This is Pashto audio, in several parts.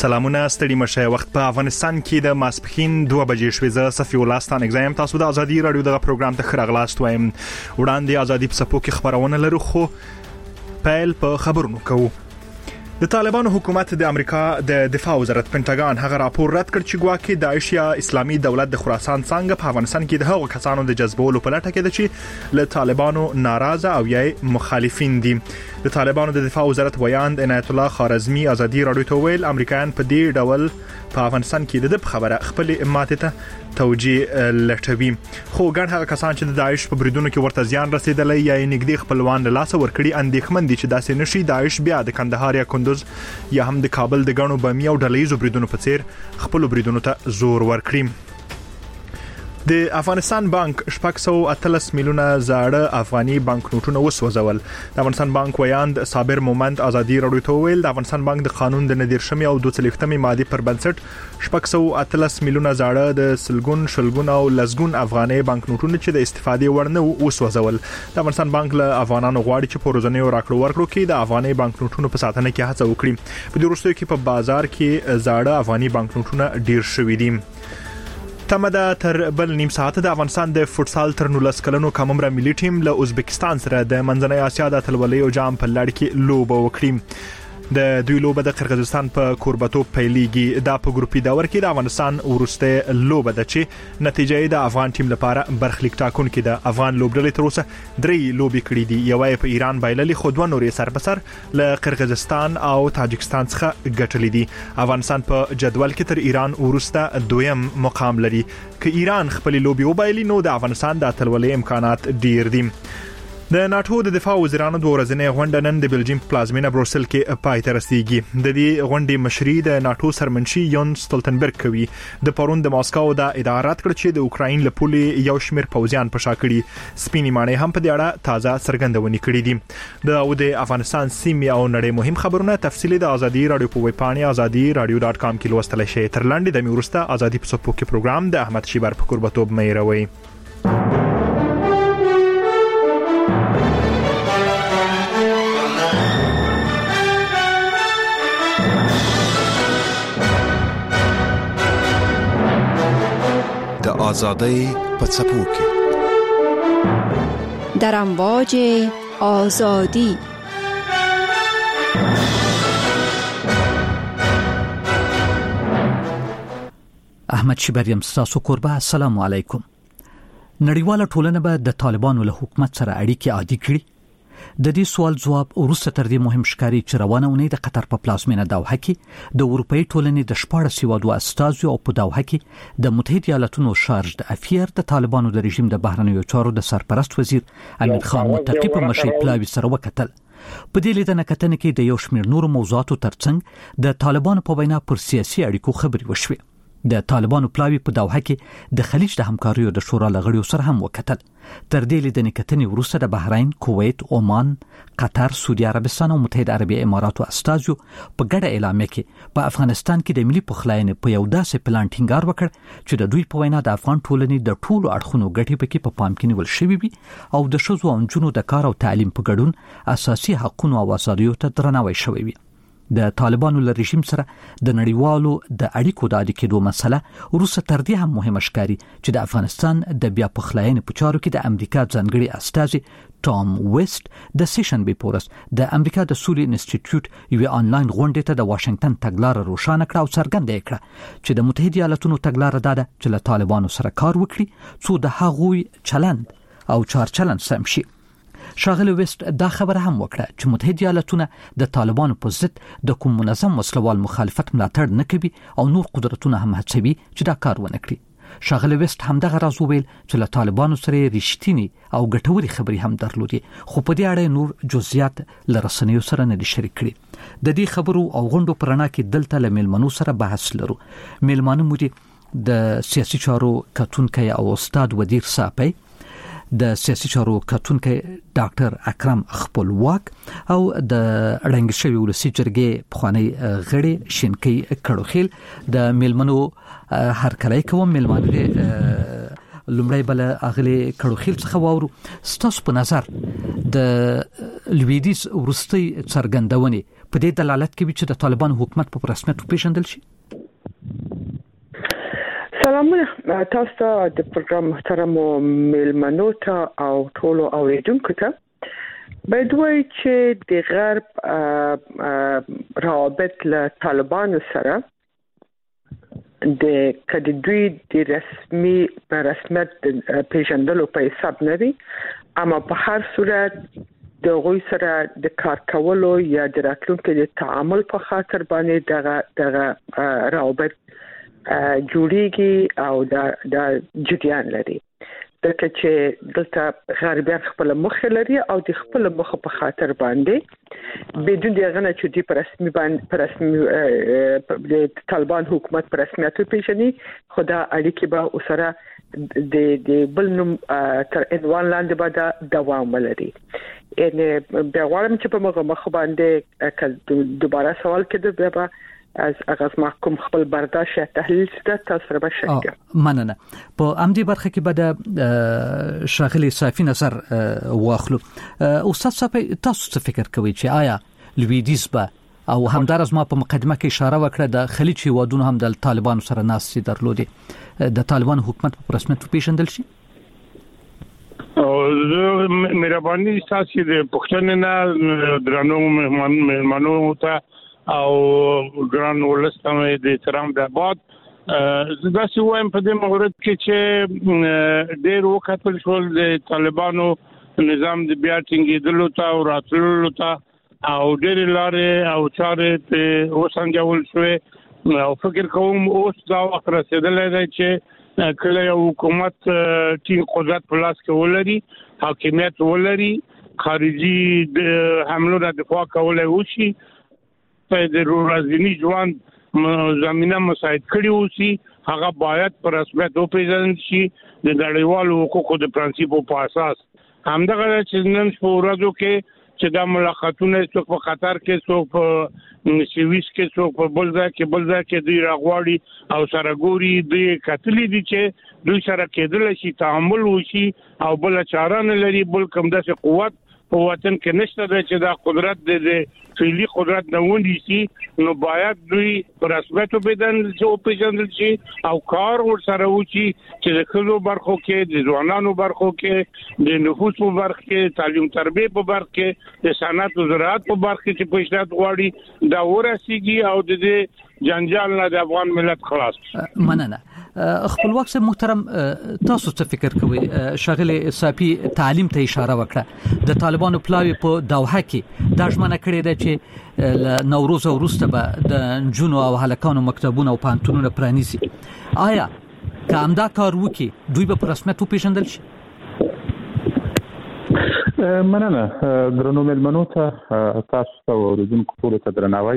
سلامونه ستړي مشه. وخت په افغانستان کې د ماسپښین 2 بجې شوې. زه صفي الله ستان اگزایم. تاسو د ازادي رادیو د پروګرام ته خراغلاست وایم. وړاندې ازادي په سپو کې خبرونه لرو، خو پیل په خبرونو کوو. د طالبانو حکومت د امریکا د دفاع وزارت پنټاګان هغه راپور رد کړ چې ګواکې داعش یا اسلامي دولت د خراسان څنګه په افغانستان کې د هغو کسانو د جذبولو په لټه کې ده چې له طالبانو ناراضه او یا مخالفین دي. د طالبانو د دفاع وزارت ویاند عنایت الله خارزمی ازادي رادیو ته ویل امریکایان په دې ډول په افغانستان کې د خبره خپل ماته ته توجیه لټوي، خو ګڼ هغه کسان چې د داعش په بریدونو کې ورته زیان رسیدلی یا نږدې خپلوان له لاسه ورکړي اندېښمن دي چې داسې نشي داعش بیا د کندهار یا کندوز یا هم د کابل د ګڼو بمي او ډلهیزو بریدونو په څیر خپل بریدونو ته زور ورکړي. د افغانستان بانک 638 میلیونه زاړه افغاني بانک نوټونه وسوځول. د افغانستان بانک ویاند صابر مومند ازادي رادیو ته ویل د افغانستان بانک د قانون د ندیرشمي او 240 ماده پر بنسټ 638 میلیونه زاړه د شلګون او لزګون افغاني بانک نوټونه چې د استفادې وړ نه وسوځول. د افغانستان بانک له افغانانو غواړي چې په روزنه راکړو ورکړو کې د افغاني بانک نوټونو په ساتنه کې هڅه وکړي. په دې وروستیو کې په بازار کې زاړه افغاني بانک نوټونه ډیر شوي دي. تمده تر بل نیم ساعت د افغانستان د فوتسال تر 19 کلنو کممره ملي ټیم له ازبکستان سره د منځنۍ اسیا د اتلولۍ او جام په لړ کې لوبه وکړي. د دوی لوبه د قرغیزستان په کوربتوب پیلېږي. دا په ګروپي دور کې د افغانستان ورسته لوبه ده چې نتیجه یې د افغان ټیم لپاره برخلیک ټاکونکې ده. افغان لوبډلې تر اوسه 3 لوبې کړې دي، یو یې په ایران بایللې، خو 2 نورې سر په سر له قرغیزستان او تاجکستان څخه ګټلې دي. افغانستان په جدول کې تر ایران ورسته دویم مقام لري. که ایران خپل لوبي وبایلي نو د افغانستان د اتلولۍ امکانات ډیر دي. د ناتو د دفاع وزیرانو د ورځنۍ غونډه نن د بلجیم پلازمینه بروسل کې پای ته رسیدي. د دې غونډې مشري د ناتو سرمنشي یون سټولتنبرګ کوي. د پرون د ماسکو د ادارات کړ چې د اوکراین له پولې یو شمیر پوځیان په شا کړي. سپینې مانې هم په دې اړه تازه څرګندونې کړې دي. د افغانستان سیمې او نړۍ مهم خبرونه تفصیلی د ازادي رادیو په ویب پاڼه azadi.radio.com کې لوستل شي. تر لاندې د میورسته ازادي په سپوږ کې پروګرام د احمد شیبر په قربتوب مې روي. آزادی په څپو کې در امواج آزادی. احمد شیبریم ستاسو کوربه. السلام علیکم. نړیواله ټولنه به د طالبانو له حکومت سره اړیکې عادي کړي. د دې سوال جواب وروسته تر دې مهم ښکاري چې روانه اونۍ د قطر په پلازمینه دوحه کې د اروپאי ټولنې د 14 هیوادو استازو او په دوحه کې د متحده ایالاتونو شارج د افیر د طالبانو د رژیم د بهرنیو چارو د سرپرست وزیر امیر خان متقی په مشي پلاوي سره وکتل. په دې لیدنه کتنه کې د یو شمېر نورو موضوعاتو ترڅنګ د طالبانو په وینا پر سیاسي اړیکو خبرې وشوې. د طالبانو پلاوي په دوحه کې د خلیج د همکاریو د شورا لغړیو سره هم وکتل. تر دې لیدنې کتنې وروسته د بحرین، کویت، عمان، قطر، سعودي عربستان او متحده عربي اماراتو استازو په ګډه اعلامیه کې په افغانستان کې د ملي پخلاینې په یو داسې پلان ټینګار وکړ چې د دوی په وینا د افغان ټولنې د ټولو اړخونو ګټې پکې په پام کې نیول شوې وي او د ښځو او نجونو د کار او تعلیم په ګډون اساسي حقوقو او آزادیو ته درناوی شوی وي. د طالبانو له رژیم سره د نړیوالو د اړیکو د عادي کېدو مسله وروسته تر دې هم مهمه ښکاري چې د افغانستان د بیا پخلاینې په چارو کې د امریکا ځانګړي استازي ټام ویسټ د سیشن بیپورس د امریکا د سولې انسټیټیوټ یو آنلاین غونډې ته د واشنگټن تګلارې روښانه کړه او څرګنده کړه چې د متحده ایالاتونو تګلارې دا ده چې له طالبانو سره کار وکړي څو د هغوی چلند او چارچلند سم شي. ښاغلی ویسټ دا خبره هم وکړه چې متحده ایالاتونه د طالبانو په ضد د کوم منظم وسلوال مخالفت ملاتړ نه کوي او نور قدرتونه هم هڅوي چې دا کار ونه کړي. ښاغلی ویسټ هم دغه راز وویل چې له طالبانو سره رښتینی او ګټوري خبرې هم درلودي، خو په دې اړه نور جزئیات له رسنیو سره نه دي شریک کړي. د دې خبرو او غونډو په رڼا کې دلته له میلمنو سره بحث لرو. میلمانه مو دي د سیاسي چارو کتونکی او استاد ودیر صاحب، د سیاسي چارو کتونکی ډاکټر اکرم خپلواک او د اړنګ شوی ولسی جرګې پخوانی غړي شینکی کړوخیل. د میلمنو هر کله کوم میلمانه لومړی بل اغلی کړوخیل څخه واورو. ستاسو په نظر د لویدیز ورستي څرګندونې په دې دلالت کوي چې د طالبان حکومت په رسمیت وپیژندل شي؟ سلامونه تاسو ته د پروګرام محترم میلمنو ته او ټولو اوریدونکو ته. باید وایي چې د غرب روابط له طالبانو سره د کډوی د رسمیت پیژندلو په حساب نه دي، اما په هر صورت د غوي سره د کار کولو یا د راتلونکي د تعامل په خاطر باندې دغه روابط جوړیږي او د جریان لري. دغه چې دلته غربیان خپل مخ لري او د خپل مخ په خاطر باندې بدون دغه نه چې د رسمي د طالبان حکومت په رسمیت پیژني، خدا اړیکې به اوسره د بلنوم تر عنوان لاندې به دوام ولري. ان بیا غواړم چې په مخ باندې دوباره سوال کړم بیا از اغاز محکوم خپل برداشت تحلیل ستاسو تاسو به شکر مننه. په امدی برخه کې به د شاغلی صافی نظر واخلو. استاد صافی تاسو څه فکر کوئ چې آیا لویدیز به او همدارس ما په مقدمه کې اشاره وکړه د خلیج هیوادونو هم د طالبانو سره ناسې درلودي، د طالبان حکومت په رسمیت پیژندل شي؟ او مهرباني تاسو د پښتنې نه درنو مهمانو ته او ګران ولستانه د احترام د آباد دا څه وایم په دې مورد کې چې ډېر وخت په شول د طالبانو نظام د بیا ټینګېدلو ته او راتللو ته او ډېر لارې او چارې په وسنجول شوې او فکر کوم اوس دا وخت رسیدلی دی چې کله یو حکومت ټینګ قدرت په لاس کې ولري، حاکمیت ولري، خارجي د حملو نه دفاع کولای وشي، د روزنی ژوند زمينه مساعد کړي وسی، هغه باید پر رسمیت وپیژندل شي د نړیوالو حقوقو د پرنسپو په اساس. همدغه چې نن په ورځو کې چې د ملاقاتونو څوک په قطر کې، څوک په سویس کې، څوک په بلځا کې دوی راغواړي او سره ګوري دوی کتلې دي چې دوی سره کېدل شي تعامل وشي او بل چاره نه لري، بل کوم داسې قوت په وطن کې نشته چې دا قدرت د فعلی قدرت نه ونیسي، نو باید دوی پر رسمیت وپیژندل شي او کار ورسره وشي چې د ښځو برخو کې، د ځوانانو برخو کې، د نفوس په برخه کې، تعلیم تربیه په برخه کې، د صنعت او زراعت په برخه کې چې پیشرفت غواړي دا ورسیږي او د دې جنجال نه د افغان ملت خلاص. مننه. خپلواک صاحب محترم تاسو څه فکر کوئ؟ شاغلی صافی تعلیم ته اشاره وکړه. د طالبانو پلاوی په دوحه کې دا ژمنه کړې ده چې نوروز وروسته به د نجونو او هلکانو مکتبونه او پوهنتونونه پرانیزي. آیا که همدا کار وکړي دوی به په رسمیت وپیژندل شي؟ مننه. درنو مېلمنو ته تاسو ته اوریدونکو ټولو ته درناوی.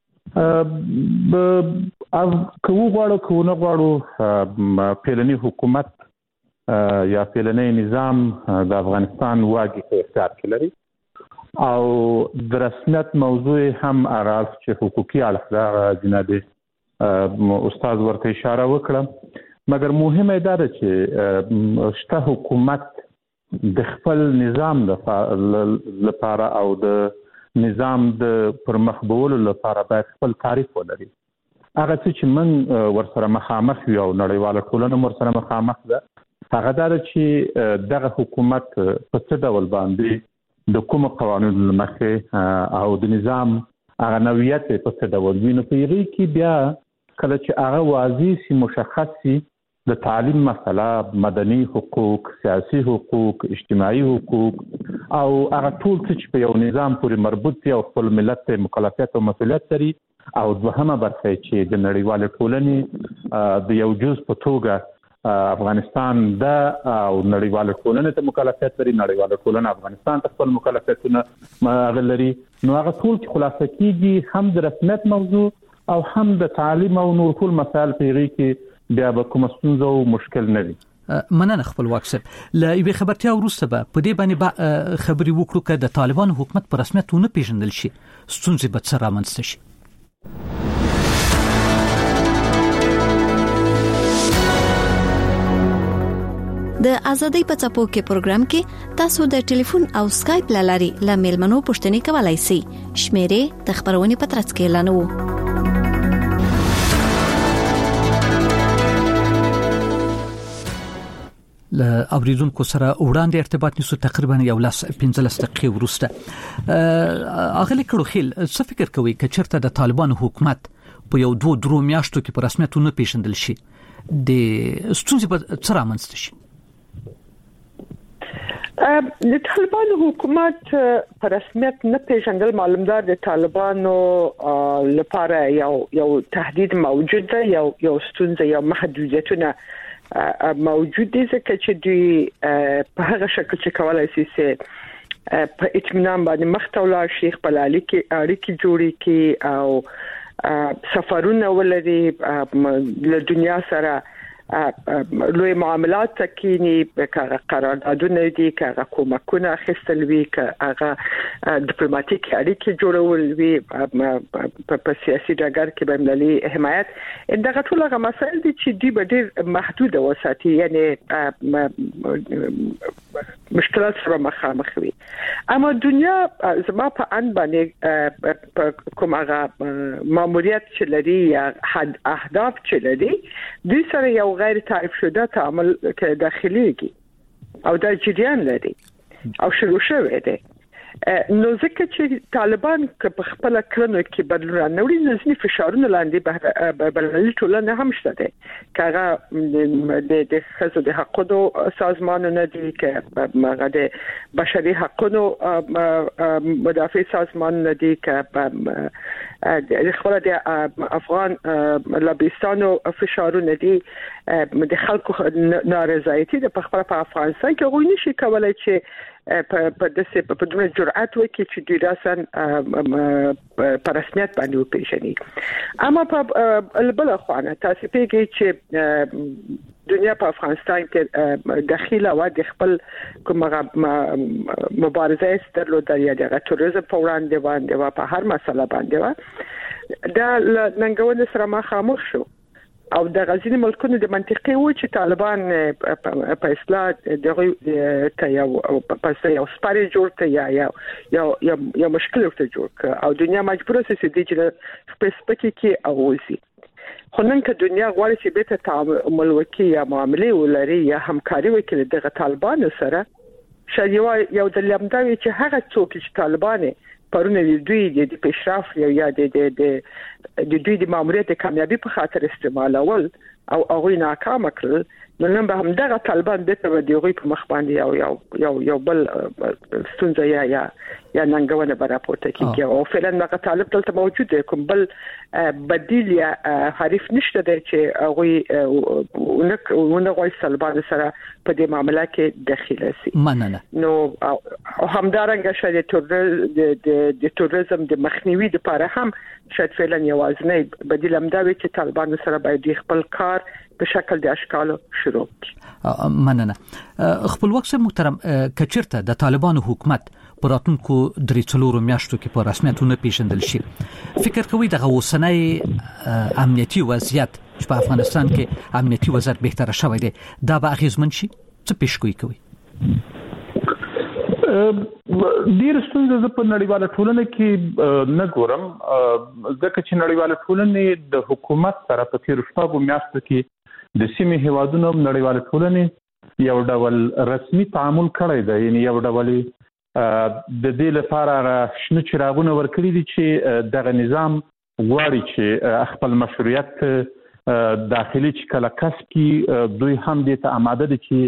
که وغواړو نه غواړو پیلنی حکومت یا پیلنی نظام د افغانستان واګي په اختیار کې لري او د رسمیت موضوع هم اراز چې حقوقي اړخ دا جناب استاد ورته اشاره وکړه، مګر مهمه دا ده چې شته حکومت د خپل نظام لپاره او د نظام د پرمخ بولو لپاره باید خپل تعریف ولري. هغه چې من ورسره مخامخ یو نړیواله ټولنه ورسره مخامخ ده، هغه دا چې دغه حکومت په څه ډول باندې د کوم قوانینو مخه او د نظام هغه نوعیت په څه ډول ویني. په یوه کې بیا کله چې هغه واضح سي، مشخص سي، د تعلیم مسله، مدني حقوق، سیاسي حقوق، اجتماعي حقوق او هغه ټول چې په یو نظام پورې مربوط دي او خپل ملت ته مکلفیت او مسؤلیت لري، او دوهمه برخه چې د نړیوال ټولنې د یو جز په توګه افغانستان د او نړیوال ټولنې ته مکلفیت لري، نړیوال ټولنه افغانستان ته خپل مکلفیتونه لري. نو هغه ټول چې خلاصه کیږي هم د رسمیت موضوع او هم د تعلیم او نور ټول مسایل په غوږ کې بیا به کوم ستونزه او مشکل نه وي. مننه خپلواک صاحب. له یوې خبرتیا وروسته به په دې باندې خبرې وکړو چې د طالبانو حکومت په رسمیت ونه پیژندل شي، ستونزې به څه رامنځته شي. د ازادۍ په څپو کې پروګرام کې تاسو د ټلیفون او سکایپ لاري لامل منو پوښتنه کولای شئ. شمیرې د خبرونې په ترڅ کې اعلانوو. ل اوریدونکو سره وړاندې ارتباط نیسو تقریبا 15 دقیقې وروسته. اغلی کړو خیل څه فکر کوي چې چرته د طالبانو حکومت په یو 2 میاشتو کې په رسمیت نه پیژندل شي د ستونزې په څه رامنځته شي؟ د طالبانو حکومت په رسمیت نه پیژندل معلومدار د طالبانو لپاره یو تهدید موجود ده، یو ستونزه، یو محدودیتونه موجود دي، ځکه چې دوی په هغه شکل چې کولای شي په اطمینان باندې مخته ولاړ شي، خپل اړیکې جوړې کړي او سفرونه ولري له دنیا سره لوی معاملات تکینی که قراردادونه دي، که کومکونه اخیستل وي، که هغه ډیپلوماټیک اړیکې جوړول وي په سیاسي ډګر کې بینالمللي حمایت. دغه ټول هغه مسایل دي چې دوی به ډېر محدود وساتي، یعنی مشکلات سره مخامخ وي. اما دنیا زما په ان باندې کوم هغه ماموریت چې لري یا اهداف چې لري، دوی سره یو غیر تعریف شده تعامل که داخليږي او دا جریان لري او شروع شوی دی. نو ځکه چې طالبان که په خپل کړنو کې بدلون راوړي، ځینې فشارونه لاندې بلنلي ټولنه هم شته دي، که هغه د ښځو د حقوقو سازمانونه دي، که هغه د بشري حقوقو مدافع سازمانونه دي، که خپل د افغان لابیستانو فشارونه دي، د خلکو نارضایتي د خپل په افغانستان کې غوښنه شي کولای چې په داسې په دونه جرأت وکړي چې دوی راسن په رسمیت باندې وپیژني. اما په بل خوانه تاسو پیږي چې دنیا په افغانستان کې داخله و د خپل کومه مبارزه درلوده، یا د تروریزم په وړاندې و په هر مسله باندې و دا ننګونه سره مخامخ شو. او د غزنی ملکونو د منطقي و چې طالبان په اصلاح دغه ته یو سپاری جوړ ته یا مشکل ورته جوړ او دنیا مجبوره سي چې سپیسیفیک کې اوسي. خو نن که دنیا غواړي چې به ته تعامل وکړي یا معاملې ولري یا همکاري وکړي د طالبانو سره، شاید یو د لمدوي چې هغه څوک چې طالبان پرونه دوی د پیشرفت یا د دوی د ماموریت کامیابی په خاطر استعمالول او هغه ناکام کړل، نو نن به هم دغه طالبان د دغه په مخ باندې یو بل ستونزه یا ننګونه براپورته کیږي. او فعلا دغه طالب دلته موجود دی، کوم بل بدیل یا حریف نشته دی چې هغه ونغوي طالبان سره په دې معاملې کې داخله شي. مننه. نو همدارنګه شاید د تروریزم د مخنیوي لپاره هم شاید فعلا یوازنی بدیل همداوي چې طالبان سره باید خپل کار په شکل د اشکالو شروع کړي. مننه. خپلواک صاحب محترم، کچرته د طالبانو حکومت په راتلونکو 3 میاشتو کې په رسمیت نه پیژندل شي، فکر کوي دغه اوسنۍ امنیتي وضعیت چې په افغانستان کې امنیتي وضعیت بهتره شوی دی، دا به اغیزمن شي؟ څه پیشګویي کوي؟ ډیر ستونزې په نړیواله ټولنه کې نه ګورم، ځکه چې نړیواله ټولنه د حکومت سره په تیر شپږو میاشتو کې د سیمې هیوادونو نړیواله ټولنه یو ډول رسمي تعامل کړی دی، یعنی یو ډول د دې لپاره شنه چراغونه ورکړي دي چې دغه نظام غواړي چې خپل مشروعیت داخلي چې کله کسب کی دوی هم دې ته آماده دي چې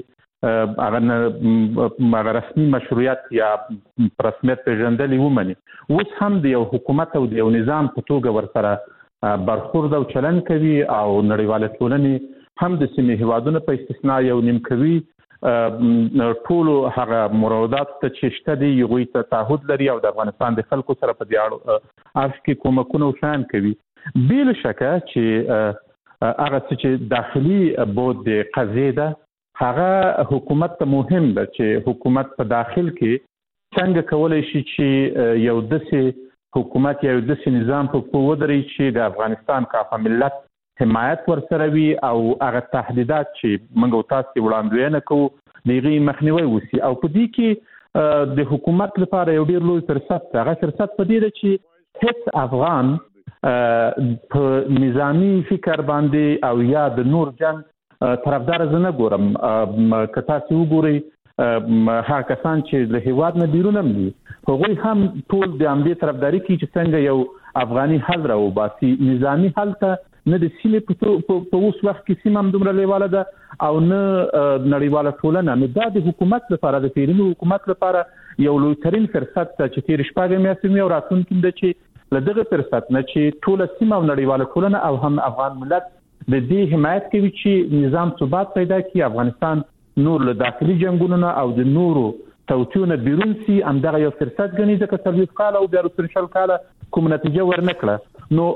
هغه رسمي مشروعیت یا رسمیت پیژندل ومني. اوس هم د یو حکومت او د یو نظام په توګه ورسره برخورد او چلن کوي او نړیواله ټولنه هم د سیمې هیوادونو په استثناء یو نیمکوي ټول هغه مرادات ته چې شته دي یو ته تعهد لري او د افغانستان د خلکو سره په دې اړه کې کومکونه وشان کوي. بل شکه چې هغه چې داخلي بود د قضیه ده، هغه حکومت ته مهم ده چې حکومت په داخل کې څنګه کولای شي چې یو داسې حکومت یا یو داسې نظام په ودرې چې د افغانستان کافه ملت حمایت ورسره وي او هغه تهدیدات چې موږ تاسو وړاندوینه کوو دغه مخنیوي وسی او په دې کې د حکومت لپاره یو ډیر لوی فرصت هغه فرصت په دې چې هیڅ افغان په نظامی فکر باندې او یا د نور جنگ طرفدار زنه ګورم که تاسو وګورئ هغه کسان چې له هیواد نه بیرون دي هغوی هم ټول د امنیت طرفداري کوي چې څنګه یو افغاني حل راوباسي نظامی حل ته نه د سیمې په اوس وخت کې سیمه هم دومره لیواله ده او نه نړیواله ټولنه نو دا د حکومت لپاره د پیرینو حکومت لپاره یو لوی ترين فرصت چې تیر شپږ میاشتې او راتلونکي د چې لدغه فرصت نه چې ټول سیمه او نړیواله ټولنه او هم افغان ملت د دې حمایت کوي چې نظام ثبات پیدا کړي افغانستان نور له داخلي جنگونو او د نورو توتیونه بیرون سي همدغه یو فرصت غني ځکه سرویس کال او بیا رسل کال کوم نتیجه ورنکړه نو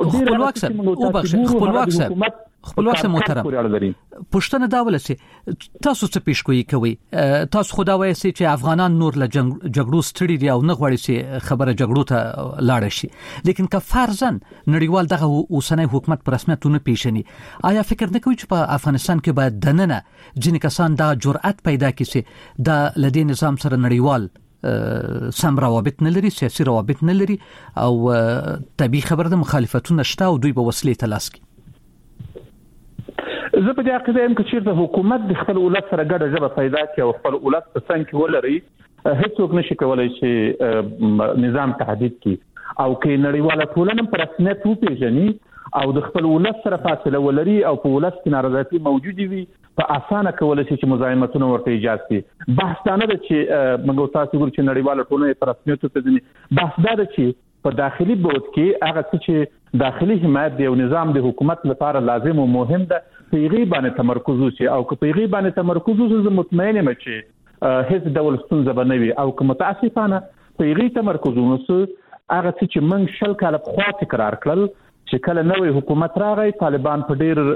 ډیر خپلواک محترم پښتنه دا ولسي تاسو څه پیشګویي کوي تاسو خدا وایي چې افغانان نور له جګړو ستړي دي او نه غواړي چې خبره جګړو ته لاړ شي لیکن که فرضاً نړیوال دغه اوسنۍ حکومت پر رسمیت نه پیژني آیا فکر نه کوي چې په افغانستان کې باید دننه ځینې کسان دا جرأت پیدا کړي چې د لدې نظام سره نړیوال سم روابط نه لري سیاسي روابط نه لري او طبيعي خبره د مخالفتونو شته او دوی به وسلې تلاش کوي زه په دې عقیده یم چې د حکومت د خپل ولادت سره ګډه ژبه پیدا کړي او خپل ولادت په څنګه کې ولري هیڅوک نشي کولای چې نظام تهدید کړي او کې نړیواله ټولنه پر رسمیت وپیژني او د خپل ولادت سره فاصله ولري او په ولادت کې نارضایتي موجود وي په اسانه کولای شي چې مزاحمتونه ورته ایجاد کړي بحث دا نه ده چې موږ تاسو ګورو چې نړیواله ټولنه پر رسمیت وپیژني بحث دا ده چې په داخلي بود کې هغه چې داخلي حمایت دی او نظام د حکومت لپاره لازم او مهم ده پیغي باندې تمرکز وشي او که پیغي باندې تمرکز وشي زه مطمئن یم چې هیڅ ډول ستونزه به نه وي او که متاسفانه پیغي تمرکز ونوسو هغه چې موږ شل کاله پخوا تکرار کړل چې کله نوې حکومت راغی طالبان په ډیر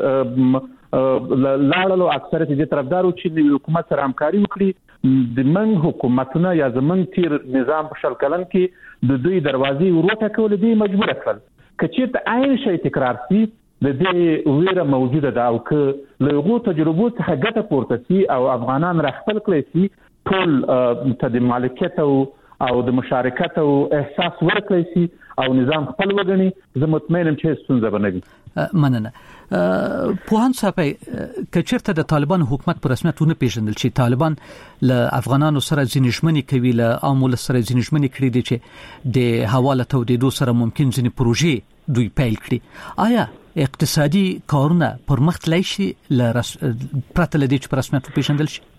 لاړلو اکثریت دې طرفدارو چې د حکومت سره همکاري وکړي د من حکومتونه یا زمون تیر نظام په شل کلن کې د دوی دروازې وروټه کول دي مجبور کړل کچې ته عین شی تکرار شي د دې ویره موجوده ده او که له هغو تجربو څخه ګټه پورته شي او افغانان راخپل کړي شي ټول ته د مالکیت او د مشارکت او احساس ورکړي شي او نظام خپل وګڼي زه مطمئن یم چې ستونزه به نه وي مننه پوهان صاحب کچرته د طالبان حکومت پر رسمیت نه پیژندل شي طالبان له افغانانو سره ځینشمنی کوي له عامل سره ځینشمنی کړي دي چې د حواله تودیدو سره ممکن ځینې پروژې دوی پیل کړي آیا اقتصادي کارونه پر مخ تللی شي پرته لدې چې پر رسمیت پیژندل شي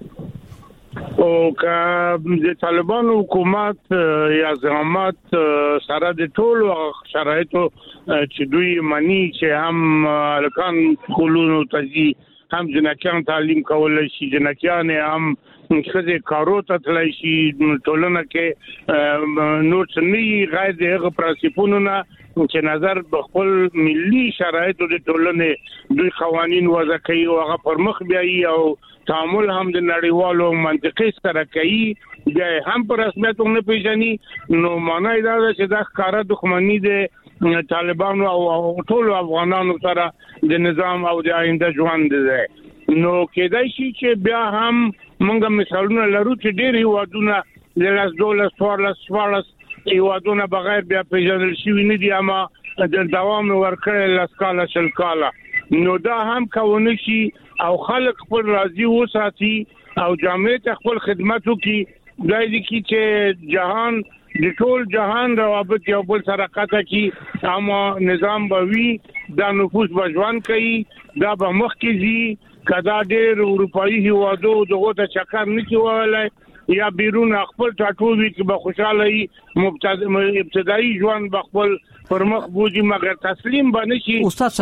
او که د طالبان حکومت یا زعامت سره د ټولو شرایطو چې دوی مانی چې هم الکان کولونو تجي هم جنکیان تعلیم کولای شي جنکیان هم خزه کارو ته تلای شي ټولنه کې نور څنګه غیر دغه پرنسپونو نه چې نظر خپل ملي شرایطو د ټولنې دوی قوانين وضع کوي او هغه پر مخ بیاي او تعامل هم د نړیوالو منطقي سره کوي بیا هم پر رسمیت نه پیژني نو معنی دا چې دا ښکارا دښمنی د طالبانو او ټول افغانانو سره د نظام او د آینده ژوند دی نو کېدای شي چې بیا هم موږ مثالونه لرو چې ډېری وادونه د لاس دولت سوالس ایوادونه بغیر بیا پیژندل شوی نه دي اما د دوام ورکړل لاسکاله شلکاله نو دا هم کوونه شي او خلک خپل راضي وساتي او جامعه خپل خدمت وکي دای دي چې جهان د ټول جهان روابط یو بل سره قطع کی اما نظام بوي د نفوس بجوان کوي دا به مخ کیږي کدا ډېر اروپאי هیوادو دغه ته چکر نه کیولای یا بیرون خپل ټاټوي چې به خوشاله ابتدایي ژوند بخپل پر مخ بوجي مگر تسلیم باندې شي استاد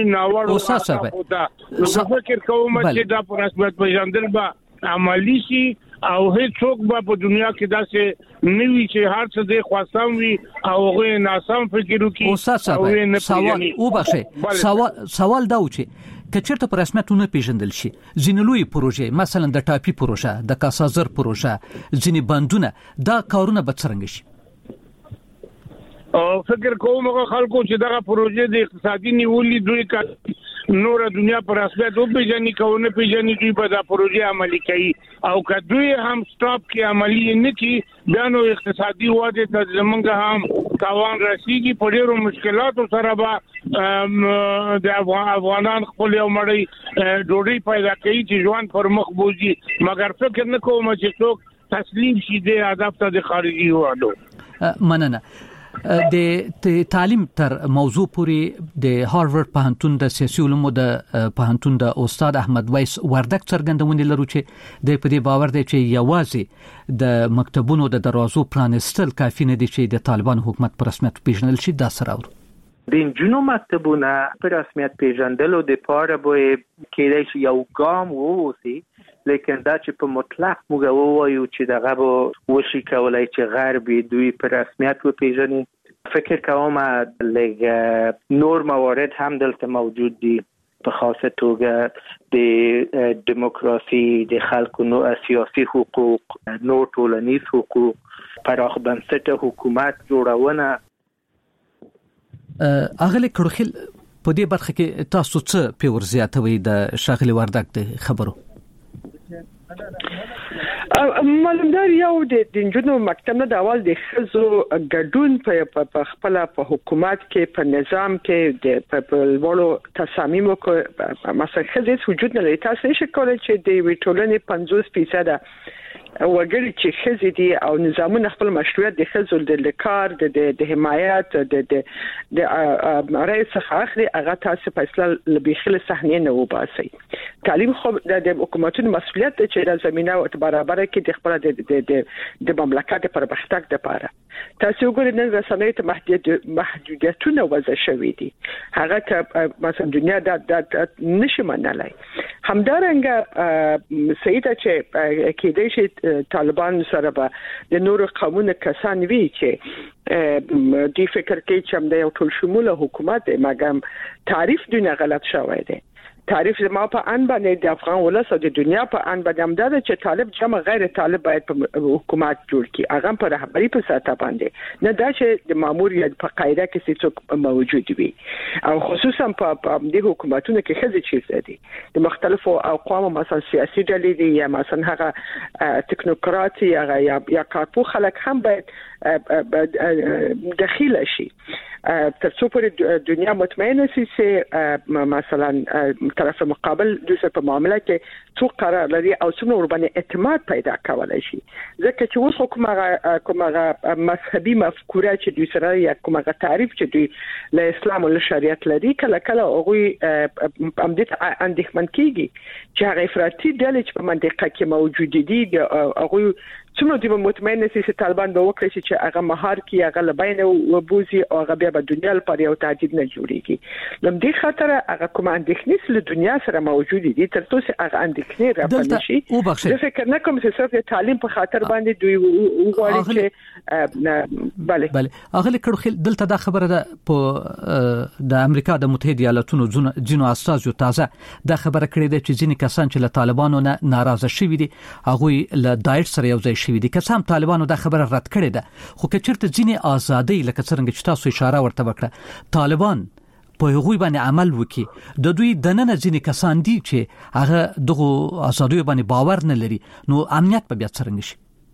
صاحب نو فکر کوم چې دا پر رسمیت پیژندل به عملی شي او هیڅوک به په دنیا کې داسې نوي چې هر څه د خواستم وي او غوې ناسم فکر وکړي استاد صاحب سوال دا و چې کچرته پر رسمیت نه پیژندل شي ځینلوي پروژې مثلا د ټاپي پروژه د کاسازر پروژه ځینې بندونه دا کارونه به څنګه شي او فکر کوم خلکو چې دغه پروژې د اقتصادي نیولې دوی نور دنیا پر رسمیت او پیژني کوونه پیژني دوی به دا پروژه عملي کوي او کدوې هم سټاپ کې عملي نه کی بیا نو اقتصادي وده ته زمونږ هم تاوان رسیږي په ډیرو مشکلاتو سره به د افغانان خپل یو مړی ډوډۍ پیدا کوي چې ژوند پر مخ بوزي مګر فکر نه کوم چې څوک تسلیم شي د هدف ته د خارجي وادو مننه د تعلیم تر موضوع پوری د هارورد پوهنتون د سیاسي علومو د پوهنتون د استاد احمد ویس وردک څرګندونې لرو چې د په دې باور دی چې یوازې د مکتبونو د دروازو پرانستل کافي نه دي چې د طالبان حکومت پر رسمیت پیژنل شي دا سره د جنو مکتبونه پر رسمیت پیژندلو د پاره به کېدای شي یو ګام ووسی لیکن دا چې په مطلق موږ وایو چې دغه به وشي کولای چې غرب دوی پر رسمیت وپیژني فکر کوم لږ نور موارد هم دلته موجود دي په خاصه توګه د دیموکراسي د خلکو نو سیاسي حقوق نور ټولنیز حقوق پراخ بنسټه حکومت جوړونه اغلی کړخل په دې برخه کې تاسو څه پیور زیاتوي د شاغلي وردک د خبرو معلومدار یو د جنونو مکتب نه د اول د خزو ګډون په خپل په حکومت کې په نظام کې د په ولو تصامیمو کو مثلا خزې وجود نه لري تاسو نشئ کولای چې د ویټولنې 50% وګړي چې خزې دي او نظامونه خپل مشروعیت د خزو د کار د حمایت د رئیس اخري هغه تاسو فیصله لبیخله صحنه نه وباسي تعلیم خو د حکومتونو مسؤلیت دی چې د زمينه او برابر کې د خپل د مملکت پرمختګ لپاره تاسو وګورئ نن رسنۍ ته محدودیتونه وضع شوې دي هغه ته مثلا دنیا د نشي منلای همدارنګه سیده چې کېدای شي طالبان سره به د نورو قومونو کسان وی چې دی فکر کوي چې د یو ټول شموله حکومت دی مګم تعریف دونه غلط شوی دی تعریف زما په ان باندې د افغان ولس او د دنیا په ان باندې امداد چې طالب جمع غیر طالب باید په حکومت جوړ کی هغه په رهبری په ساته باندې نه دا چې د ماموریت په قاعده کې څه موجود وي او خصوصا په دې حکومتونو کې خځې چې دي د مختلفو اقوام مثلا سیاسي ډلې دي یا مثلا هغه تکنوکراتي یا کارپو خلک هم باید داخله شي ترڅو پر دنیا مطمئنه شي چې مثلا طرف مقابل د څه په معاملې کې څو قرار لري او څو ور باندې اعتماد پیدا کولای شي ځکه چې اوس کومه مذهبي مفکوره چې دوی سره یا کومه تعریف چې دوی له اسلام او شریعت لري کله کله هغه امدت اندېښمن کیږي چې هغه افراطي ډلې چې په منطقه کې موجود دي هغه څومره دی مطمئن نشي چې طالبان به وکړي چې هغه مهار کی هغه لباین او بوزي او هغه بیا په دنیا لپاره یو تهدید نه جوړيږي لم دې خاطر هغه کوم اندېښنې له دنیا سره موجود دي ترڅو چې هغه اندېښنې راپنه شي زه فکر نه کوم چې صرف تعلیم په خاطر باندې دوی وغواړي چې bale اغلی کړو دلته دا خبره ده په د امریکا د متحده ایالاتونو جنو استازو تازه دا خبره کړې ده چې ځینې کسان چې له طالبانو نه ناراضه شوي دي هغه له داعش سره یو ځای شوي دي که څه هم طالبانو دا خبره رد کړې ده خو که چېرته ځینې ازادۍ لکه څرنګه چې تاسو اشاره ورته وکړه طالبان په هغوی باندې عمل وکړي د دوی دننه ځینې کسان دي چې هغه دغه ازادۍ باندې باور نه لري نو امنیت به بیا څرنګه شي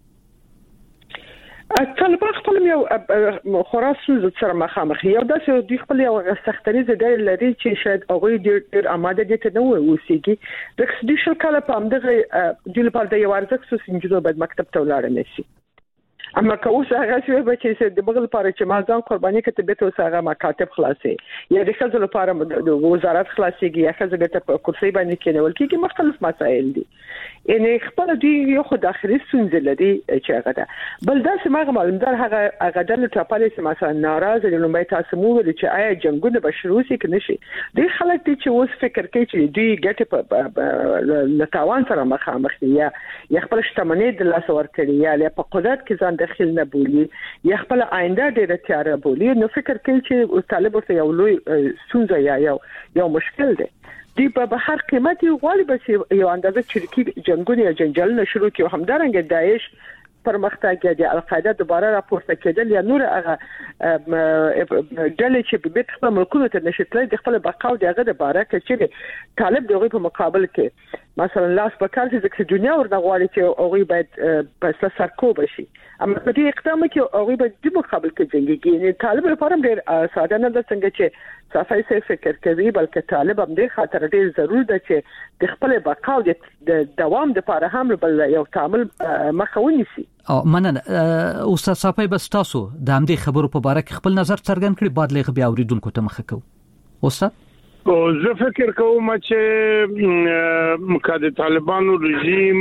طالبان خپل یو خراسان سره مخامخ یو داسې دوی خپل یو سختري زده لري چې شاید هغه ډیر آماده دي ته نو وسیږي د خصوصي کله په امدغه د لپاره د یو ارزښت سنجیدو باید مکتب ته ولاړ نشي اما که اوس هغه څه به چې د بغل لپاره چې مازان قرباني کته به اوس هغه مکاتب خلاصي یا د خزل لپاره د وزارت خلاصيږي یا خزل په کرسي باندې کېنول کېږي مختلف مسائل دي ان خپل دی یو خو داخلي ستونزې لري چې هغه ده بل دا سمغه معلومدار هغه د ټاپالي چې مثلا ناراضه دي نو مې تاسو مو ویل چې آیا جنگونه به شروع شي کنه شي د خلک دي چې اوس فکر کوي چې دوی ګټه په لتاوان سره مخامخ دي یا خپل شتمنۍ د لاس ورکړي یا په قدرت کې ځان داخل نه بولی یا خپل آینده ډیره تیاره بولی نو فکر کوي چې طالب ورته یو لوی ستونزه یا یو مشکل دی دی په هر قیمت غواړي به یو اندازه چریکي جنگونه یا جنجالونه شروع کړي همدارنګه داعش پرمختګ یا د القاعده دوباره راپورته کېدل یا نور هغه ډلې چې په بیت خپل ملکونو ته نشټلې د خپل بقا او دغه د باره کې چې طالب دغه په مقابل کې مثلا لاس په کار چې دنیا ورته غواړي چې هغه باید په سرکوب شي اما په دې اقدام کې هغه باید د مقابل کې جنګي طالب لپاره ډېر ساده نه ده څنګه چې صفای سي فکر کوي بلکې طالب هم د خاطر ډېر ضروري ده چې د خپل بقا او د دوام لپاره هم بل یو تعامل مخاوني سي او مننه استاد صفای بس تاسو د همدې خبرو په اړه کې خپل نظر څرګند کړئ بعد لغه بیا اوریدونکو ته مخه کو استاد زه فکر کوم چې مکه طالبانو رژیم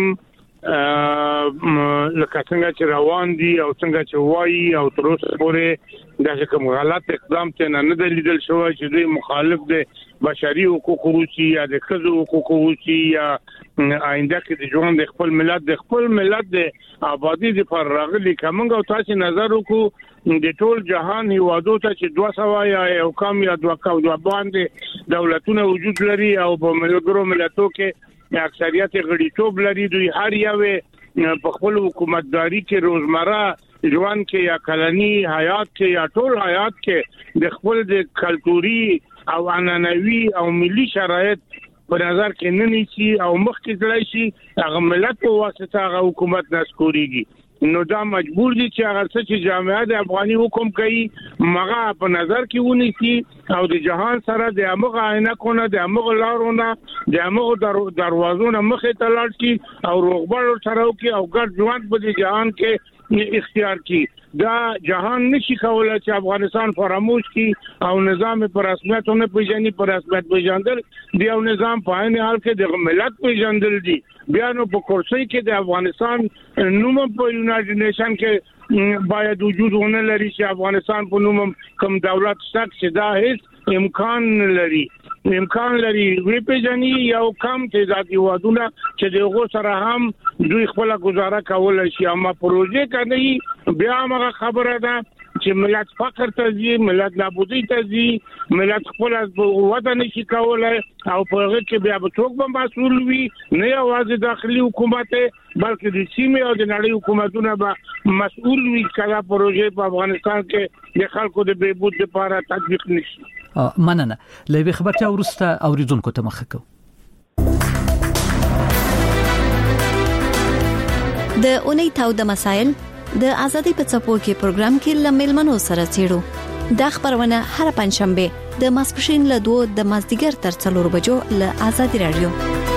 لکه څنګه چې روان دي او څنګه چې وایي او تر اوسه پورې دا کوم غلط اقدام ته نه د لیدل شوی چې دوی مخالف دي بشري حقوق روسي یا د خزو حقوق روسي یا آینده کې د ژوند د خپل ملت د آبادی د پر راغلي کومه او تاسو نظر وکړو د ټول جهان هیوادو ته چې 200 یا یو کم یا دوه باندې دولتونه وجود لري او په ملتونو کې اکثریت غړیتوب لري دوی هر یو په خپل حکومتداري کې روزمره ژوند کې یا کلنی حیات کې یا ټول حیات کې د خپل د کلتوري او عنعنوي او ملي شرایط په نظر کې نه نیسي او مخکې ځلای شي هغه ملت په واسطه هغه حکومت نسکوريږي نو دا مجبور دي چې هغه څه چې جامعه د افغاني حکم کوي مغه په نظر کې ونیسي او د جهان سره د امغه عینکونه د امغه لارونه د امغه دروازونه مخې ته لاړ شي او روغبړ سره وکي او ګډ ژوند په جهان کې اختیار کی دا جهان نشي کولای چې افغانستان فراموش کی او نظام پر رسمیتونه پیژني پر رسمیت پیژندل دی او نظام په عین حال کې د ملت پیژندل دي بیا نو په کورسۍ کې د افغانستان نوم په یونایټډ نیشن کې باید وجود ونه لري چې افغانستان په نوم کوم دولت شته چې دا هیڅ امکان لري وی پیژني یو کم تعدادي وادونه چې دغه سره هم دوی خپل گزاره کول شي اما پروژه کوي بیا هغه خبره ده چې ملت فقر ته ځي ملت نابودي ته ځي ملت خپل وطن نشي کولای او په هغه کې بیا به څوک به مسؤل وي نه یوازې داخلي حکومت بلکې د سیمې او د نړۍ حکومتونه به مسؤل وي کله پروژه په افغانستان کې د خلکو د بهبود لپاره تطبیق نشي مننه لوي خبرته ورسته اوریدونکو ته مخه کو د اونۍ تاو د مسائل د ازادي په څپو کې پروګرام کې لمل منو سره چیرو د خبرونه هر پنځشنبه د ماسپښین له 2 د مازدیګر تر 4 بجو له ازادي رادیو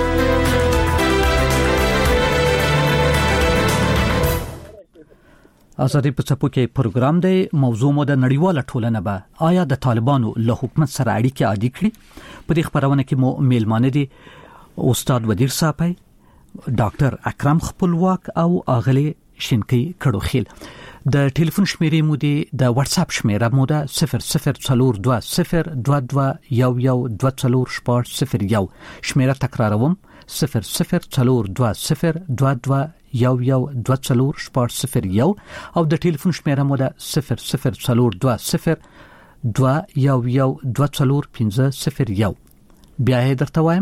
ازادي په څپو کې پروګرام دی موضوع مو د نړیواله ټولنه به آیا د طالبانو له حکومت سره اړیکې عادي کړي په دې خبرونه کې مو میلمانه دي استاد ودیر صاحب ډاکټر اکرم خپلواک او اغلی شینکی کړوخیل د ټلیفون شمیرې مو د واتس اپ شمیره مو د 0042011240 شمیره تکراروم 004202211240 او د ټلیفون شمیره مو د 004202211240 بیا یې درته وایم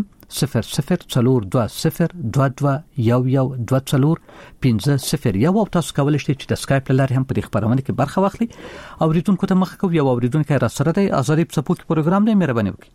004202211240 او تاسو کولای شئ چې د اسکایپ لارې هم په دې خبرونه کې برخه واخلئ او ریتونکو ته مخه کوي او ریتونکو را سره د ازادي په سپوږ پروګرام دی مهرباني وکړئ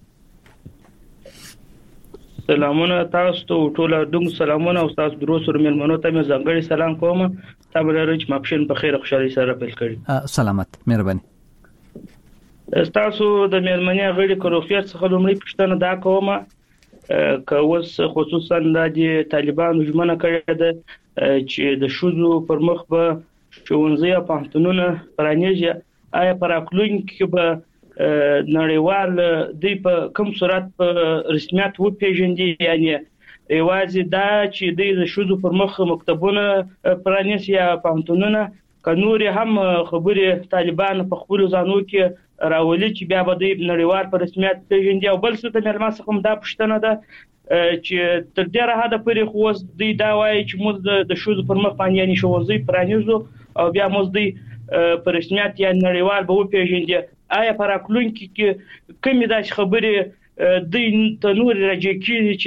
سلامونه تاسو ته ټول دغه سلامونه او تاسو دروسور ملمنو ته مې ځانګړي سلام کوم تاسو لرئ ماپښین په خیر او خوشحالي سره پیل کړئ سلامت مهرباني تاسو د ملمنې غړي کروفیت څخه لومړی پښتنه دا کومه کوس خصوصا د طالبانو ژمنه کړې ده چې د شوزو پر مخ به شونځي په پښتونونه پرانیږي آیا پر اقلون کې به نړیوال دی په کوم صورت په رسمیت و پیژندي یعنی ایوازي دا چې د شوزو پر مخ مکتبونه پرانیږي یا پښتونونه کنوري هم خبري طالبان په خپل ځانو کې راولي چې بیا به د نړیوال په رسمیت پیژندي او بل څه د ملما څخه دا پښتنه ده چې تر ډیره حد پورې خو د دا وایي چې موږ د شوزو پر مخ باندې یعنی شوزي پرانیزو او بیا موږ د په رسمیت یا نړیوال به پیژندي آیا پراکلون کې کومې داسې خبرې د تنور راځي چې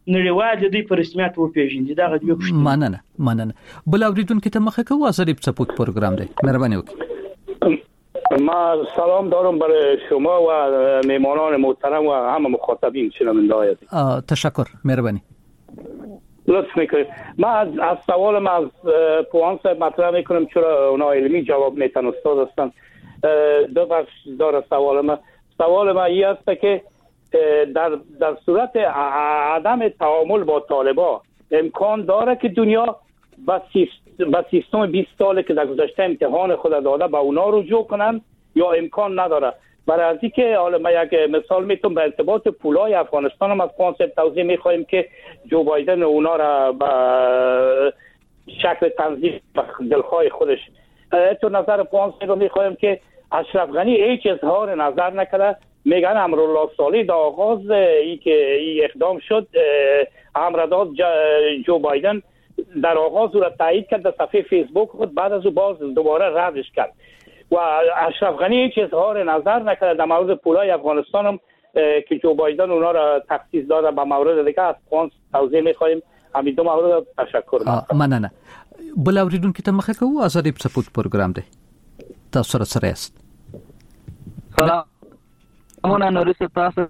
نړیوال د په رسمیت وپیژني. دا غوډه پښتنه مننه بل اوریدونکو ته مخه کوو. آزادی پڅپوک پروگرام دی، مهرباني وکړئ. ما سلام دارم برای شما و میهمانان محترم و همه مخاطبین شنونده های. تشکر، مهربانی. لطف میکنید. من از سوالم از پوان صاحب مطرح میکنم چرا اونا علمی جواب میتن، استاد هستن. دو بخش داره سوال ما این است که در صورت عدم تعامل با طالبان امکان داره که دنیا با سیستم 20 ساله که در گذشته امتحان خود داده با اونا رجوع کنن یا امکان نداره؟ برای از اینکه حالا ما یک مثال میتونم به ارتباط پولای افغانستان هم از پانسب توضیح میخوایم که جو بایدن اونا را به شکل تنظیم دلخواه خودش تو نظر پانسب رو میخوایم که اشرف غنی هیچ اظهار نظر نکرده. میگن امرالله صالح در آغاز ای که ای اقدام شد امرداد جو بایدن در آغاز را تایید کرد در صفحه فیسبوک خود، بعد از او باز دوباره ردش کرد و اشرف غنی هیچ اظهار نظر نکرد در مورد پولای افغانستان هم که جو بایدن اونا را تخصیص داده. به مورد دیگه از پانس توضیح میخوایم. همین دو مورد تشکر. مننه. بل اوریدونکو ته مخه کوو. آزادی پڅپوک پروگرام دی، تاسو سره است. سلام نورس تاسو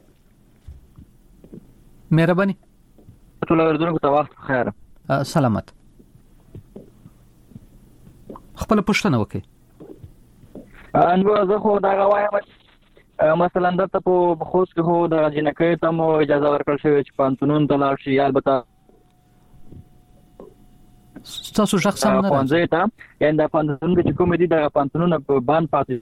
مهرباني. ټول اوریدونکو ته وخت بخیر. سلامت. خپل پښتنه وکي. انو زه خو دا غوایم مثلا دته په خوست کې هو د جنکې ته مو اجازه ورکړل شوې چې پانتونون ته لاړ شي. البته تاسو شخصا نه راځي ته یان د پانتونون کې کوم دي د پانتونون په باندې پاتې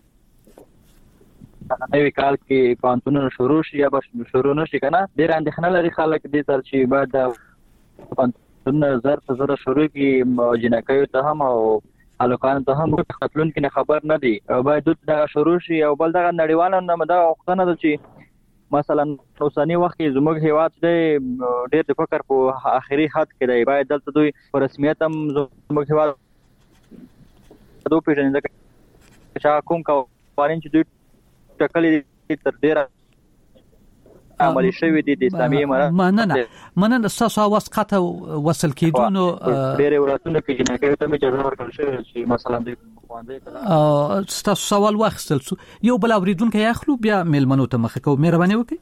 نوې کال کې پانتونون شروع شي یا به شروع نشي کنه. ډېر اندېښنه لري خلک دې تر چې بعد پانتونون زر شروع کی جنکې ته هم او الکان ته هم خپلون کې خبر نه دي. باید دا شروع شي او بل دا نړیوالو نه دا وختونه ده چې مثلا اوسنی وخت کې زموږ هیواد دې ډېر د فکر په اخري حد کې دی. باید دلته دوی په رسمیت هم زموږ هیواد دوی پیژني چې کوم قوانین چې دوی ټکلې تر ډېره عملي شوی دي د اسلامي امارات. مننه تاسو اواز قطع وصل کیدونو ډېر وراتونه کې جنکې ته مې اجازه ورکړل شوې چې مثلا د خواندې تاسو سوال واخیستل شو. یو بل اوریدونکو یاخلو بیا میلمنو ته مخه کو. مهرباني وکړئ.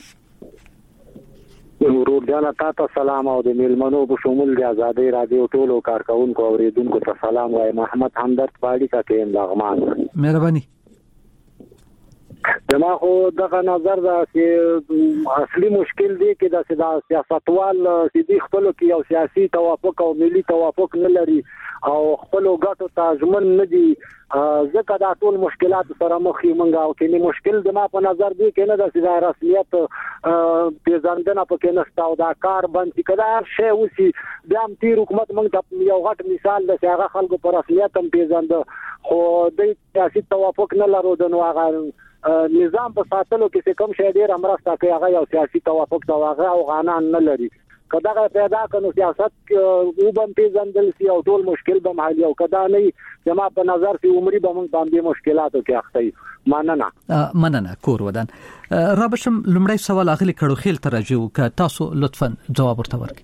ورور جان تاسو سلام او د میلمنو په شمول د آزادۍ رادیو ټولو کارکونکو اوریدونکو ته سلام وایم. محمد همدرد پاړی کا کې لغمان. مهرباني. زما خو دغه نظر دا چې اصلي مشکل دی کې د سیاستوال سیدي خپل کې یو سیاسي توافق او ملي توافق نه لري او خپل ګټو ته ژمن نه دي. ځکه دا ټول مشکلات سره مخ یې منګه او کې مشکل د ما په نظر دی کې نه د رسمیت پیژندنه پکې نشته او دا کار باندې کړه شی اوسي. بیا هم تیر حکومت موږ ته یو غټ مثال د هغه خلکو پر رسمیت هم پیژنده خو د سیاسي توافق نه لرو. د نو هغه نظام په ساتلو کې کوم شی ډیر امرسته کوي هغه یو سیاسي توافق دا هغه او قانون نه لري. کدا پیدا کنو سیاست او بم پیژندل سی او ټول مشکل به حل او کدا نه جما په نظر سی عمرې به موږ باندې مشکلاتو کې اخته. مننه کور ودان. رابشم لمړی سوال اغلی کړو خیل ترجو ک تاسو لطفا جواب ورته ورکړئ.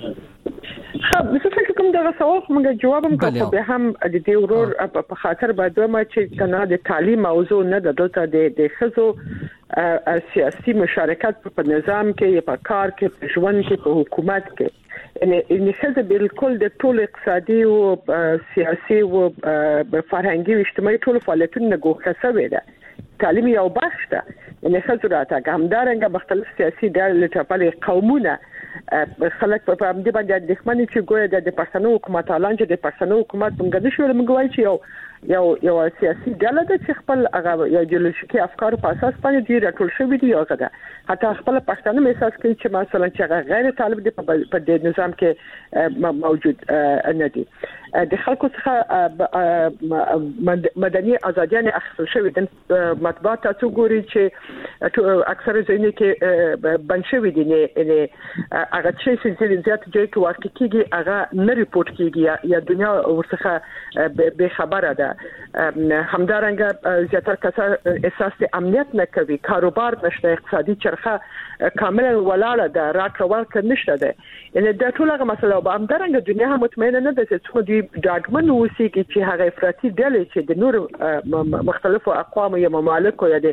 مثلا کوم دا سوال موږ جواب هم کوو به هم د دې ورور په خاطر باید ما چې کنه د تعلیم موضوع نه د دلته د خزو سیاسي مشارکت په نظام کې په کار کې په ژوند کې په حکومت کې ان خزه بالکل د ټول اقتصادي او سیاسي او فرهنګي او اجتماعي ټول فعالیتونو ګوښه شوې ده. تعلیم یو بخش ده. ان خزه راته همدارنګه مختلف سیاسي ډلې ټاپلې قومونه خلک په دې باندې د ښمنې چې ګویا د پښتنو حکومت اعلان چې د پښتنو حکومت څنګه د شول موږ وایي چې یو سیاسي ډله ده چې خپل هغه ایدئولوژیکي افکار په اساس باندې دی راټول شوی دی. هغه ده حتی خپل پښتنو احساس کوي چې مثلا چې غیر طالب دی په دې نظام کې موجود نه دي. د خلکو څخه مدني ازادیان اخیستل شوی د مطبوعات تاسو ګوري چې اکثره ځینې کې بنشوي دي نه هغه چې زیات ځای کې واقع کیږي هغه نه ریپورت کیږي یا دنیا ورڅخه به خبره ده. همدارنګه زیاتره کسان احساس د امنیت نه کوي، کاروبار نشته، اقتصادي چرخه کاملا ولاړه ده، راکړه نشته ده. یعنی د ټول هغه مسله به همدارنګه دنیا هم مطمئنه نه ده چې څو دی ډاډمن اوسېږي چې هغه افراطي ډلې چې د نور مختلفو اقوامو یا ممالکو یا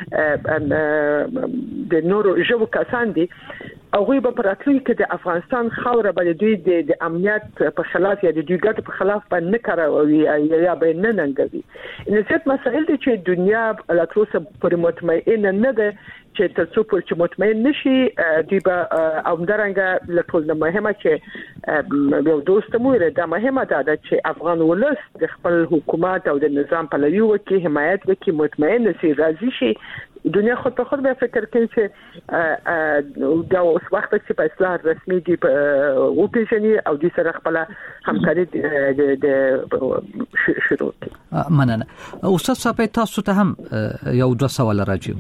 د نور ژبو کسان دي، هغه به په راتلونکي کې د افغانستان خاوره بل دوی د امنیت په خلاف یا د دوی ګټو په خلاف باندې کاروي یا به نه ننګوي. ان څه مسایل دي چې دنیا لا تر اوسه پورې مطمئن نه ده چې تر څو پورې مطمئن نشي دوی به همدارنګه لټول مهمه چې یو دوست مو لري دا مهمه ده چې افغان ولس د خپل حکومت او د نظام په لوري وکي حمایت وکي، مطمئن شي، راضي شي. دنیا خود په خود به فکر کوي چې دا اوس وخت چې په اصلاح رسمي دی او پیژني او د سره خپل همکاري د شروع کړي. مننه. استاد صاحب تاسو ته هم یو دوه سوال راځي.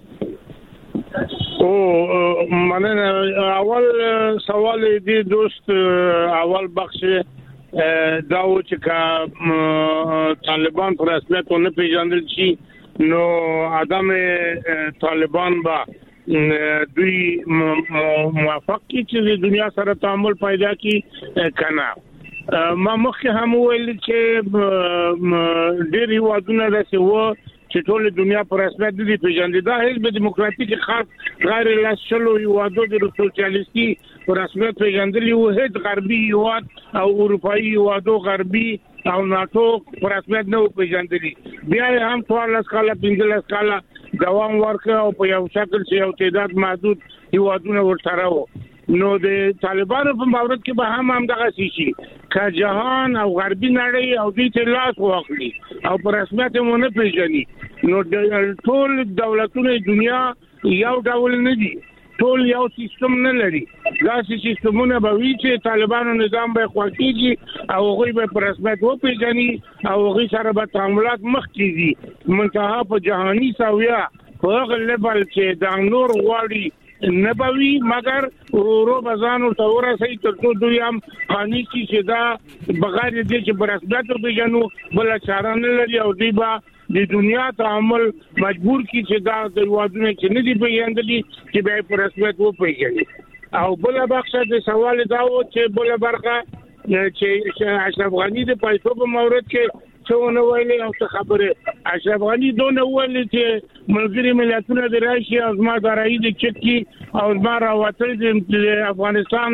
مننه. اول سوال دی دوست، اول بخش داو چې طالبان پر رسمیت نه پیژندل شي نو آدم طالبان با دوی موافق کی چې دنیا سره تعامل پیدا کی کنه. ما مخکې هم ویل چې ډېر هیوادونه داسې وو چې ټول دنیا پر رسمیت دي پیژندل. دا حزب دیموکراتیک خاص غیر لاسلو هیوادو د سوسیالیستي پر رسمیت پیژندل یو هیڅ غربي هیواد او اروپایي هیوادو غربي او ناتو پر رسمیت نه پیژندل. بیا هم 14 کاله 15 کاله دوام ورکړ او په یو شکل چې یو تعداد محدود هیوادونه ورسره وو. نو د طالبانو په مورد کې به هم دغه شي که جهان او غربي نړۍ او دوی ته لاس واخلي او پر رسمیت مو نه پیژني نو ټول دولتونه دنیا یو ډول نه دي، ټول یو سیستم نه لري. داسې سیستمونه به وي چې طالبانو نظام به خواکېږي او هغوی به پر رسمیت وپیژني او هغوی سره به تعاملات مخکې ځي. منتها په جهاني سویه په هغه لیبل چې دا نور غواړي نبوي مگر ورو بزانو تور سي ترڅو دوی هم قانوني چې دا بغیر دې چې پر رسمیت وپیژنو بل چاره نه لري او دوی به د دنیا تعامل مجبور کی چې دا د وادونه چې نه دی پیژندلي چې به پر رسمیت وپیژني. او بل بخښه د سوال دا و چې بل برخه چې اشرف غنی د پیسو په مورد کې څونه ویلي او څه خبره. اشرف غنی دونه ویلي چې ملګری ملتونه د راشي او زما د رای د چکی او زما راوتل د افغانستان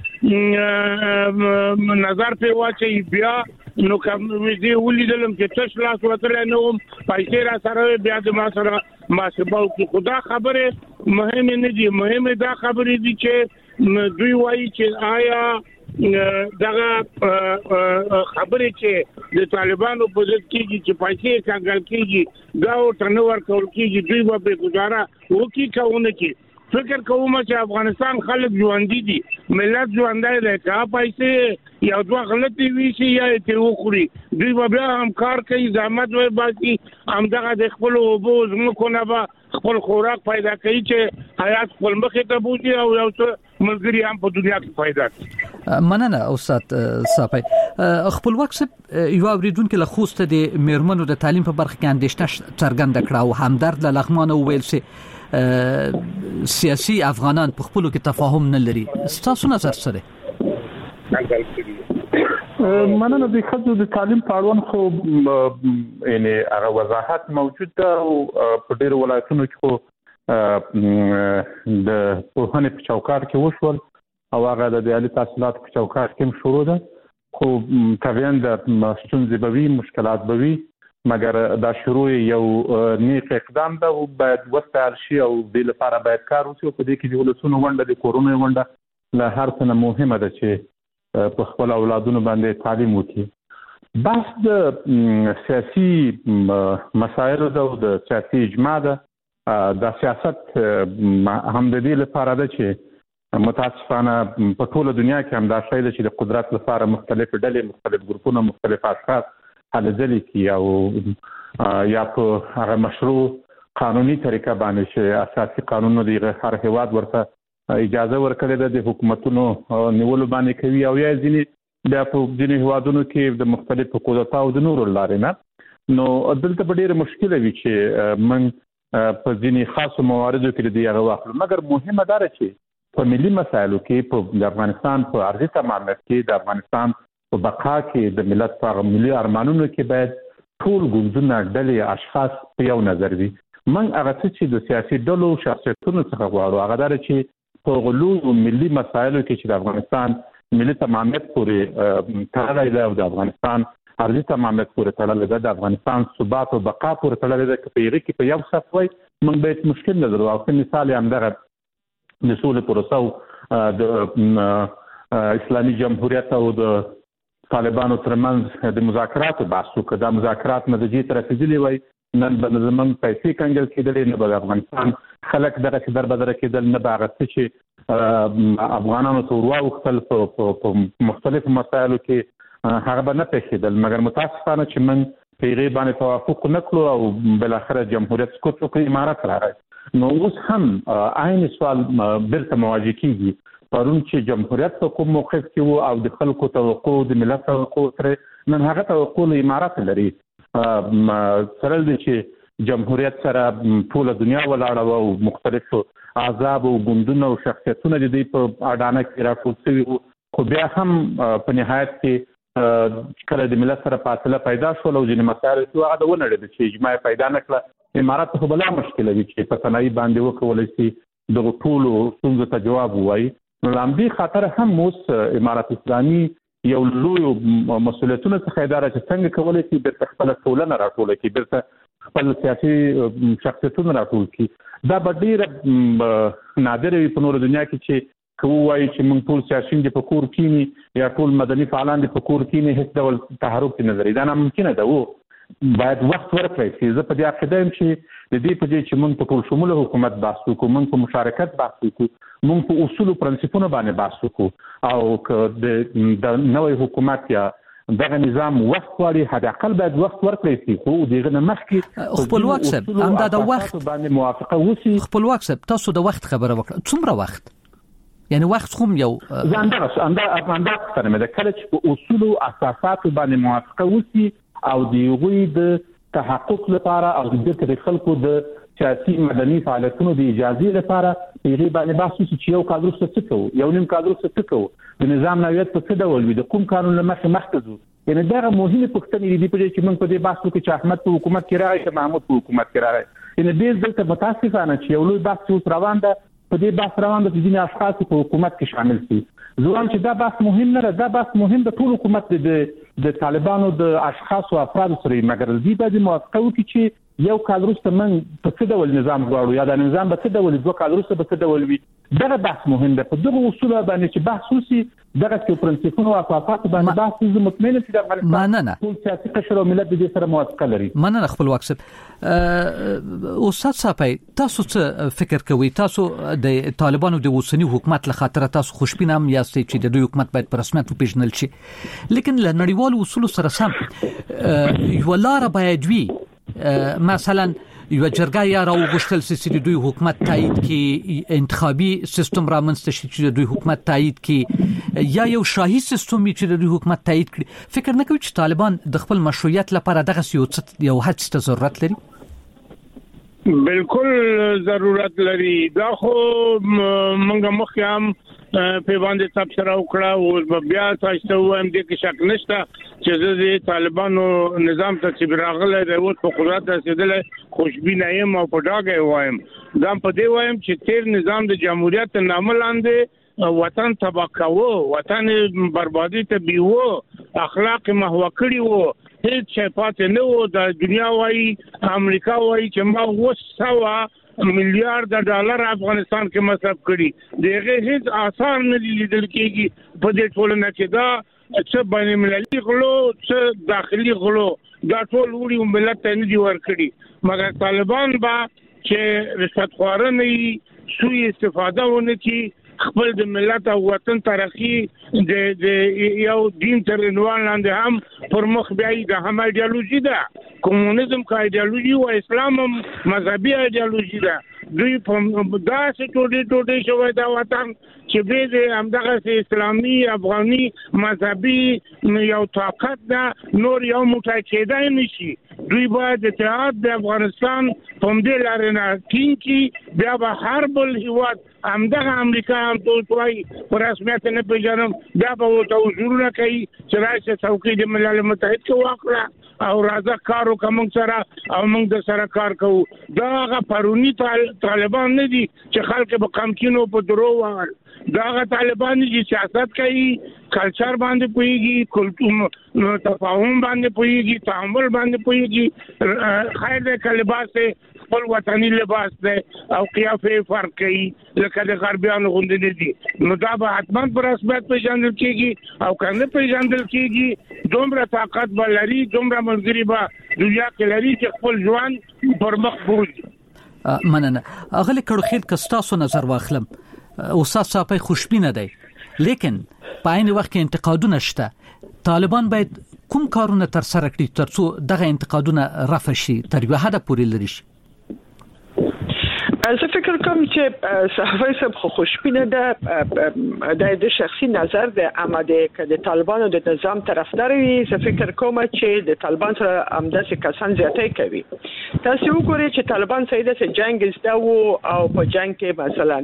نظر په واچي بیا نو کوم دې ولیدلم چې تاسو لاس وتر نه وم پیسې را سره بیا د ما سره ماسباو کې خدا خبره مهم نه دي. مهم دا خبره دي چې دوی وایي چې آیا دغه خبره چې د طالبانو په ضد کې چې پیسې څنګه کېږي دا او تنور کول کېږي دوی به گزاره وکي کوونه کې فکر کوم چې افغانستان خلک ژوند دي، ملت ژوندای دی، کا پیسې یو دوه غلطي وی شي یا ته وخوري دوی به هم کار کوي، زحمت وای باسي، همدغه د خپل وبو زمکو نه به خپل خوراک پیدا کوي چې حیات خپل مخې ته بوځي او یو څه ملګری هم په دنیا کې پیدا کوي. مننه استاد صاحب. خپل وخت یو اوریدونکو له خوسته د میرمنو د تعلیم په برخه کې اندېښنه څرګنده کړه او همدرد له لغمان ویل چې سیاسي افغانان په خپلو کې تفاهم نه لري. تاسو نظر سره مننه. د خځو د تعلیم په اړوند خو یعنی هغه وضاحت موجود ده او په ډیرو ولایتونو کې خو د پوهنې په چوکاټ کې وشول او هغه د عالی تحصیلات په چوکاټ کې شروع ده. خو طبعاً د ستونزې به وي، مشکلات به وي، مګر دا شروع یو نیک اقدام ده او باید وستایل شي او د لپاره باید کار وشي. په دې کې د ولسونو ونډه د کورونو ونډه له هر څه نه مهمه ده چې په خپل اولادونو باندې تعلیم وکړي. بحث د سیاسي مسایلو ده او د سیاسي اجماع ده. د سیاست هم د دې لپاره ده چې متاسفانه په ټوله دنیا کې هم دا شی ده چې د قدرت لپاره مختلف ډلې، مختلف ګروپونه، مختلف اشخاص هلې ځلې کوي او یا په هغه مشروع قانوني طریقه باندې چې اساسي قانونونه د هر هیواد ورته اجازه ورکړې ده د حکومتونو نیولو باندې کوي او یا ځینې بیا په ځینې هیوادونو کې د مختلفو قدرتونو د نورو لارې نه نو دلته په ډیره مشکله وی چې من په ځینې خاصو مواردو کې دی هغه واخلو، مګر مهمه ده چې په ملي مسایلو کې په افغانستان په ارضي تمامیت کې د افغانستان په بقا کې د ملت په ملي ارمانونو کې باید ټول ګوندونه ډلې اشخاص په یو نظر وي. من هغه چې د سیاسي ډلو شخصیتونو څخه غواړو هغه دا چې په غلو ملي مسایلو کې چې د افغانستان ملي تمامیت پورې تړلې ده او د افغانستان ارضي تمامیت پورې تړلې ده، د افغانستان ثبات او بقا پورې تړلې ده، چې په یغه کې په یو صف وای من به مشکل نه درو. او مثال هم دغه د سولې پروسه د اسلامي جمهوریت او د طالبانو ترمنځ د مذاکراتو بحث وکړه. د مذاکرات نتیجې ته رسیدلې وای، نن به زمون پیسې کنګل کېدلې، نه به افغانستان خلک دغه چې دربدره کېدل، نه به هغه چې افغانانو ته ورواوښتل په مختلفو مسایلو کې هغه به نه پېښېدل. مګر متاسفانه چې من په هغې باندې توافق نه کړو او بالاخره جمهوریت سقوط وکړ، امارت راغی. نو اوس هم عین سوال بیرته مواجه کېږي. پرون چې جمهوریت په کوم موقف کې وو او د خلکو توقع د ملت توقع سره نن هغه توقع له امارت لري. سره د چې جمهوریت سره ټول دنیا ولاړه او مختلف احزاب او ګوندونه او شخصیتونه د دې په اډانه کې راټول شوي وو، خو بیا هم په نهایت کې کله د ملت سره فاصله پیدا شول او ځینې مسایل چې هغه ونړېد چې اجماع پیدا نه کړه. امارت خو بلا مشکله وي چې په تنهایی باندې وکولی شي دغه ټولو ستونزو ته جواب ووایي. نو له همدې خاطر هم اوس امارت اسلامي یو لوی مسؤلیتونه څخه اداره چې څنګه کولی شي بیرته خپله ټولنه راټوله کړي، بیرته خپل سیاسي شخصیتونه راټول کړي. دا به ډېره نادره وي په نوره دنیا کې چې که ووایي چې موږ ټول سیاسیون دي په کور کښېني یا ټول مدني فعالان دي په کور کښېني، هېڅ ډول تحرک نه لري. دا ناممکنه ده. باید وخت ورکړی شي. زه په دې عقیده یم چې د دې په ځای چې موږ په ټول شموله حکومت بحث وکړو، موږ په مشارکت بحث وکړو، موږ په اصولو پرنسپونو باندې بحث وکړو، او که د نوی حکومت یا دغه نظام وخت غواړي حد اقل باید وخت ورکړی شي. خو دغه نه مخکې خپلواک صاحب همدا د وخت باندې موافقه وشي. خپلواک صاحب تاسو د وخت خبره وکړه، څومره وخت؟ یعنی وخت خو یو ځانګړی سره مې د کله چې په اصولو اساساتو باندې موافقه وشي او د هغوی د تحقق لپاره او د خلکو د سیاسي مدني فعالیتونو د اجازې لپاره هغې باندې بحث وشي چې یو کال وروسته څه کوو، یو نیم کال وروسته څه کوو، د نظام نوعیت په څه ډول وي، د کوم قانون له مخې مخکې ځو. یعنې دغه مهمې پوښتنې دي په دې چې موږ په دې بحث وکړو چې احمد په حکومت کې راغی که محمود په حکومت کې راغی. یعنې ډېر دلته متاسفانه چې یو لوی بحث اوس روان ده، په دې بحث روان ده چې ځینې اشخاص په حکومت کې شامل شي. زه وایم چې دا بحث مهم نه ده، دا بحث مهم د ټول حکومت د طالبانو د اشخاصو افرادو سره وي، مګر دوی باید موافقه وکړي چې یو کال وروسته موږ په څه ډول نظام غواړو یا دا نظام به څه ډول 2 کال وروسته به څه ډول وي. دغه بحث مهم ده. په دغه اصولو باندې چې بحث وشي، دغه چې پرنسپونو او اساساتو باندې بحث وشي، مطمئن چې د افغانستان ټول سیاسي قشر او ملت د دې سره موافقه لري. مننه خپلواک صاحب. استاد صاحب تاسو څه فکر کوئ؟ تاسو د طالبانو د اوسنی حکومت له خاطر تاسو خوشبین هم یاست چې د دوی حکومت باید په رسمیت وپیژنل شي، لیکن له نړیوالو اصولو سره سم یو لار باید وي. مثلا یو جرګه یا راوغوښتل چې د دوی حکومت تایید کې انتخابي سیستم رامنځته شي چې د دوی حکومت تایید کې، یا یو شاهي سیستم چې د دوی حکومت تایید کړي. فکر نه کوي چې طالبان د خپل مشروعیت لپاره دغه یو هڅې ته ضرورت لري؟ بالکل ضرورت لري. دا خو موږ مخکې هم په باندې تبصره وکړه او بیا تاسو هم دې کې شک نشته چې د طالبانو نظام ته چې راغله د وټ په قدرت رسیدل خوشبینه یم او په ډاګه وایم. دا په دې وایم چې تیر نظام د جمهوریت نامه لاندې وطن تباہ کاوه، وطن بربادي ته بیوه، اخلاق محو کړی وو، هیڅ شی پاتې نه وو. د دنیا وايي امریکا وايي چې ما 200 میلیارډ ډالر افغانستان کې مصرف کړي، دغه هیڅ آثار نه لیدل کېږي په دې ټولنه کې. دا څه بین المللي غلو، څه داخلي غلو، دا ټول وړي ملت ته نه دي ورکړي. مګر طالبان با چې رشوت خوارنه سوء استفاده ونه کړي، خپل د ملت او وطن ترقی د یو دین تر عنوان لاندې هم پر مخ بیاي. د هم ایدئولوژي ده، کمونیزم کا ایدئولوژي او اسلام هم مذهبي ایدئولوژي ده. دوی په داسې ټوټي شوی دا وطن چې به د همدغه اسلامي افغاني مذهبي یو طاقت دا نور یو موټی کېدای نشي. دوی باید اتحاد د افغانستان په دې لارې نه ټینګي، بیا به هر بل هیواد همدغه امریکا هم توای په رسمیت نه پیژنم، بیا به ورته حضورونه کوي چې راشي څوکۍ د ملل متحد کې واقعه او راځه کار وکړو موږ سره او موږ د سره کار کوو. دا هغه پرونی طالبان نه دي چې خلک به کمکینو په درو وهل، دا هغه طالبان دي چې سیاست کوي، کلچر باندې پوهیږي، کلتور تفاهم باندې پوهیږي، تعامل باندې پوهیږي. خیر دې کلباس خپل وطني لباس دی او قیافه فرق کوي لکه د غربیانو غوندې نه دي، نو دا به حتما پر رسمیت پیژندل کېږي او کنه پیژندل کېږي دومره طاقت به لري، دومره ملګری به دنیا کې لري چې خپل ځوان پر مخ بوځي. مننه. اغلی کړو کستاسو نظر واخلم استاد صاحب خوشبینه دی، لیکن په عین وخت کې انتقادونه شته. طالبان باید کوم کارونه تر سره کړي ترڅو دغه انتقادونه رفع شي تر یو حد پورې لري شي؟ زه فکر کوم چې صحافي صاحب خوشبینه ده د شخصي نظر د آماده ک د طالبانو د نظام طرفدار وي. زه فکر کوم چې د طالبان سره همداسې کسان زیاتې کوي. تاسو وګورئ چې طالبان سیده سه جنگ زده وو او په جنگ کې مثلا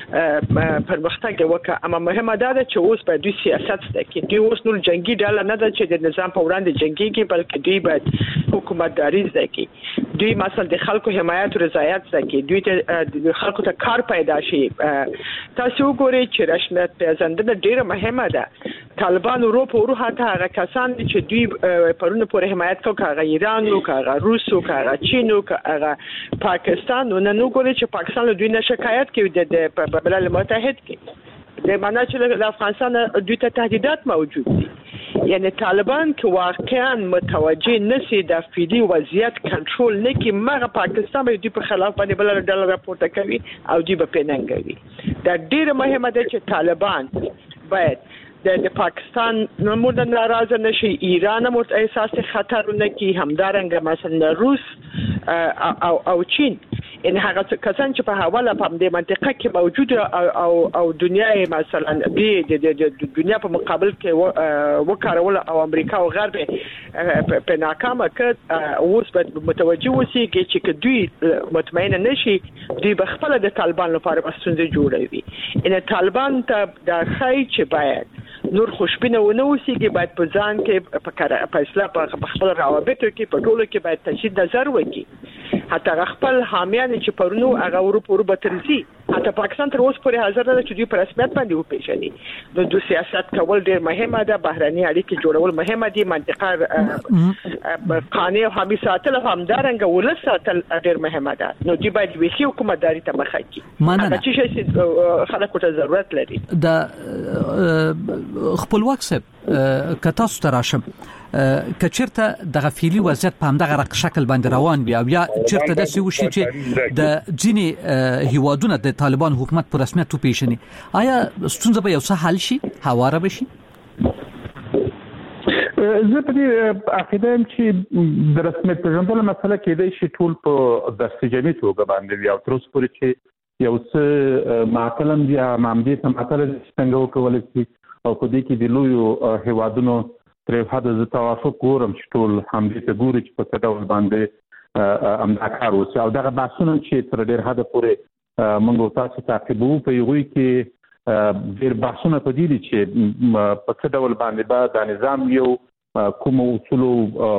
پرمختګ وکړه، اما مهمه ده چې اوس په دوی سیاست زده کې دوی اوس نور جنگي ډله نه ده چې د نظام په وړاندې جنگيږي، بلکې دوی باید حکومتداري زده کې، دوی مثلا د خلکو حمایت او رضایت زده کې، دوی ته د خلکو ته کار پیدا شي. تاسو وګورئ چې رسمیت پیژندنه ډیره مهمه ده. طالبان اروپا او حتی هغه کسان چې دوی پرونه پورې حمایت کوي، هغه ایران او هغه روس او هغه چین او هغه پاکستان، نو وګورئ چې پاکستان له دوی نه شکایت کوي د ملل متحد کې، د معنا چې د افغانستان دوی ته تهدیدات موجود دي. یعنی طالبان که واقعا متوجه نشي د فعلی وضعیت کنټرول نه کی، مغه پاکستان به دوی په خلاف باندې بل ډول راپورته کوي او دوی به پېننګوي. دا ډیره مهمه ده چې طالبان باید د پاکستان نمود ناراضه نشي، ایران هم احساس خطر نه کی، همدارنګه مثلا روس او چین، ان هغه کسان چې په حواله په دې منطقه کې موجود او دنیا مثلا د دنیا په مقابل کې وکړول او امریکا او غرب په ناکامه کړ، اوس به متوجه وسیږي چې دوی مطمئن نشي، دوی به خپل د طالبان لپاره ستونزې جوړوي. ان طالبان ته د خای چې باید نور خوشبینه ونه اوسېږي، باید په ځان کې په اصلاح په خپل روابطو کې په ټولو کې باید تجدید نظر وکړي. حتی خپل حامیان چې پرونو هغه اروپا ترځي، حتی پاکستان تر اوسه پورې حاضر نه چې دوی په رسمیت باندې وپیژني. نو د سیاست کول ډیر مهمه ده، بهرني اړیکې جوړول مهمه دي، منطقه قانع او حامی ساتل همدارنګه ولس ساتل ډیر مهمه ده. نو دوی باید ویخي حکومتداري ته مخه کړي. هغه چې خلکو ته ضرورت لري. د خپلواک صاحب کتاسو تراشم کچرته د غفيلي وضعیت په همدغه شکل باندې روان وي او یا چرته د سوي چې د ځینې هیوادونو د طالبان حکومت په رسمیت وپیژني، آیا ستونزه به یو څه حل شي، هواره بشي؟ زه په دې عقیده یم چې د رسمیت پیژندلو مسله کېدای شي ټول په دستجمي توګه باندې وي او تر اوسه پورې چې یو څه معطلم دي مامدې ته معطل څنګه وکولای شي او په دې کې د لویو هیوادونو تر حد ز توافق ګورم چې ټول همدې ته ګوري چې په څه ډول باندې امدا کار وشي او دغه بحثونه چې تر ډېر حد پورې موږ تاسو تعقیبو په یوه کې ډېر بحثونه په دې دي چې په څه ډول باندې به د نظام یو کوم اصول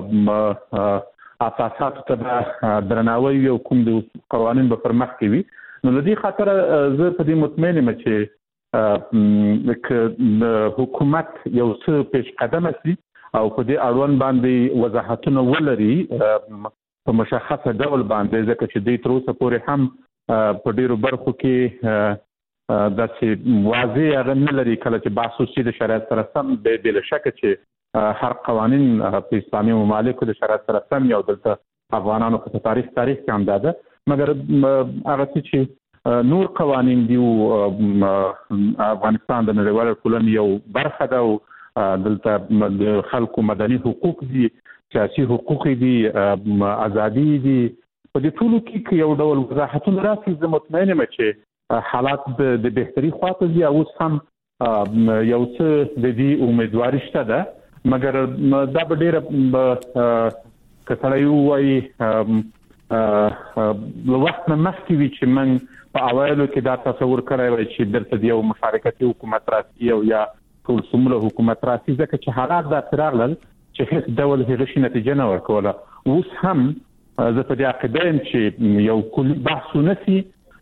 اساسات ته درناوی او کوم د قوانين به پر مخ کوي. نو لدی خاطر زه په دې مطمئن یم چې حکومت یو څه پیش قدم شي او په دې اړوند باندې وضاحتونه ولري په مشخصه ډول باندې، ځکه چې د تر اوسه پورې هم په ډیرو برخو کې داسې واضح هغه نه لري. کله چې بحث وشي د شریعت سره سم بلا شک چې هر قوانین په اسلامي ممالکو د شریعت سره سم یو دلته افغانانو په تاریخ کې هم ده، مګر هغه چې نور قوانین دی افغانستان د نړیوال ټولنې یو برخه ده او دلته د خلکو مدني حقوق دي، سیاسي حقوق دي، ازادي دي، په دې ټولو کې یو ډول وضاحتونه راځي زه مطمئن یم چې حالات د بهتري خواته ځي او هم یو څه د دې امیدواري شته ده مګر دا به ډېره کتلای وایي لو وخت مخکې وی چې من په اوایلو کې دا تصور کړی وای چې درته یو مشارکتي حکومت راځي او یا ټول سمله حکومت راځي ځکه چې حالات دا ترغلل چې هیڅ ډول هیڅ نتیجه نه ورکوله. اوس هم زه په دې عقیده یم چې یو کلی بحث ونسي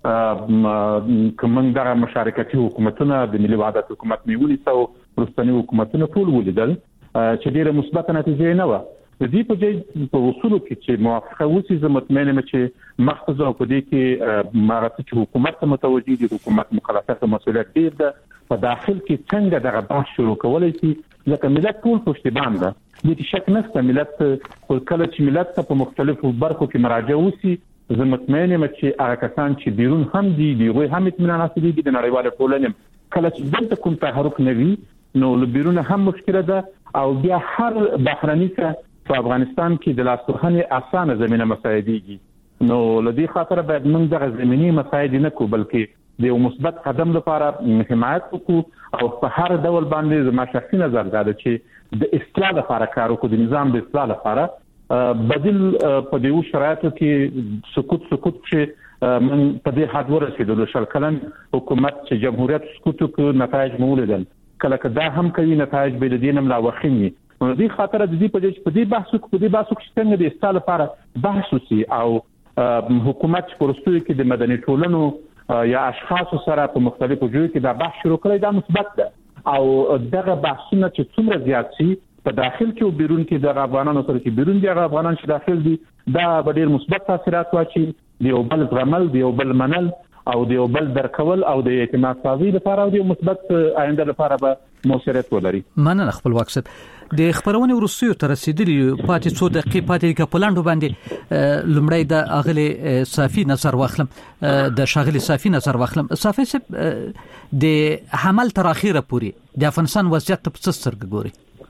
کوم دا مشارکتي حکومتونه د ملي وحدت حکومت نیولې سو پرستاني حکومتونه ټول ولیدل چې ډیره مثبت نتیجه نه و. د دې په ځای په اصولو کې چې موافقه وسی زه مطمئن یم چې مختص او په دې کې ماغه چې حکومت ته متوجي دي حکومت مکلفیت او مسؤلیت ډیر ده په داخل کې څنګه دغه بحث شروع کولای شي ځکه ملت ټول پښتون ده دې شک نشته ملت کله چې ملت ته په مختلفو برخو کې مراجعه وسی زه مطمئن یم چې هغه کسان چې بیرون هم دي دوی هم اطمینان حاصلي دي د نړیوال ټولنې کله چې دلته کوم تحرک نوي نو بیرون هم مشکله ده او بیا هر بهرني په افغانستان کې د لاسوهنې اسانه زمينه مساعدېږي نو لدی خاطر باید موږ دغه زميني مساعدې نه کو بلکې د یو مثبت قدم لپاره حمایت وکړو او په هر ډول باندې زما شخصي نظر دا ده چې د اصلاح لپاره کار وکړو د نظام د اصلاح لپاره بدیل په دیو شرایطو کې سکوت چې من په دې حد ورسېدو د شلکلن حکومت چې جمهوریت سکوت کو نتایج مولیدل کله دا هم کوي نتایج به د دینم لا وخینی نو دې خاطر د دې په دې بحث کې څنګه د اصلاح لپاره بحث وسی او حکومت پرستوي کې د مدني ټولنو یا اشخاص سره په مختلفو ځایونو کې دا بحث شروع کړی دا مثبت ده او دغه بحثونه چې څومره زیات شي په داخل کې او بیرون کې د افغانانو سره چې بیرون دي افغانان چې داخل دي دا ډېر مثبت تاثیرات واچي د یو بل عمل د یو بل منل او د یو بل درکول او د اعتماد سازي لپاره او د مثبت آینده لپاره به موثریت ولري. مننه خپل واکسب د خبرونه ورسېو تر رسیدلې پاتې څو دقیقې پاتې کې پلاندو باندې لمړی د اغلی صافي نظر واخلم د شاغلی صافي نظر واخلم صافي د حمل تر اخیره پوري د افغانستان وضعیت په څه سترګې ګوري؟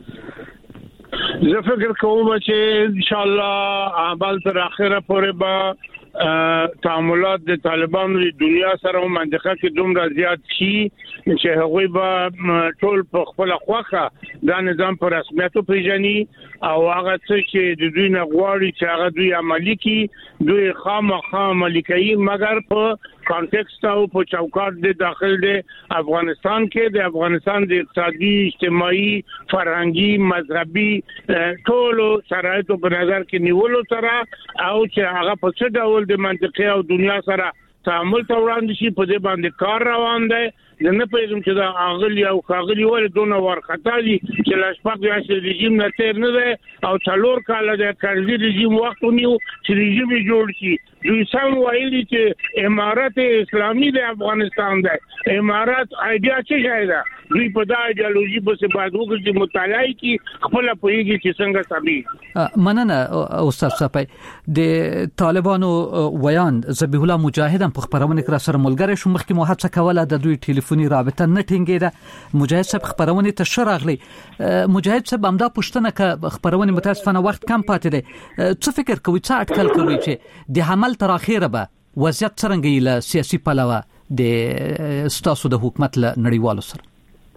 زه فکر کوم چې ان شاء الله عمل تر اخره پورې به تعاملات د طالبانو د دنیا سره او منطقه کې دومره زیات شي چې هغوی به ټول په خپل خوخه دا نظام پر رسمیت پیژني او هغه څه چې د دوی نه غواړي چې هغه دوی عملي کړي دوی خامخا عملي کوي مګر په کانټیکست او په چوکاټ د داخل د افغانستان کې د افغانستان د اقتصادي اجتماعي فرهنګي مذهبي ټول شرایطو په نظر کې نیولو سره او چې هغه په څه ډول د منطقې او دنیا سره تعامل ته وړاندې شي په دې باندې کار روان دی نه پېژم چې دا اغلی او خاغلی ول دونه ورختا دي چې لاشپاک یې رژیم نه تیر نه دی او څلور کاله د کارزي رژیم وخت ونیو چې رژیم جوړ شي دوی سم وایي چې امارات اسلامي د افغانستان دی امارات ایډیا څه شي دا دوی په دا ایډیالوژي په سبب وګړي مطالعه کی خپل پوهیږي چې څنګه سمي. مننه استاد صاحب د طالبانو ویان ذبیح الله مجاهد په خبرونه کې سره ملګری شو مخکې مو هڅه کوله د دوی ټلیفوني رابطه نه ټینګېده مجاهد صاحب خبرونه ته شراغلی مجاهد صاحب همدا پښتنه ک خبرونه متاسفانه وخت کم پاتې دی څه فکر کوي څه اټکل کوي چې د حمل تر اخیره به وضعیت څنګه له سیاسي پلوه د ستاسو د حکومت له نړیوالو سره؟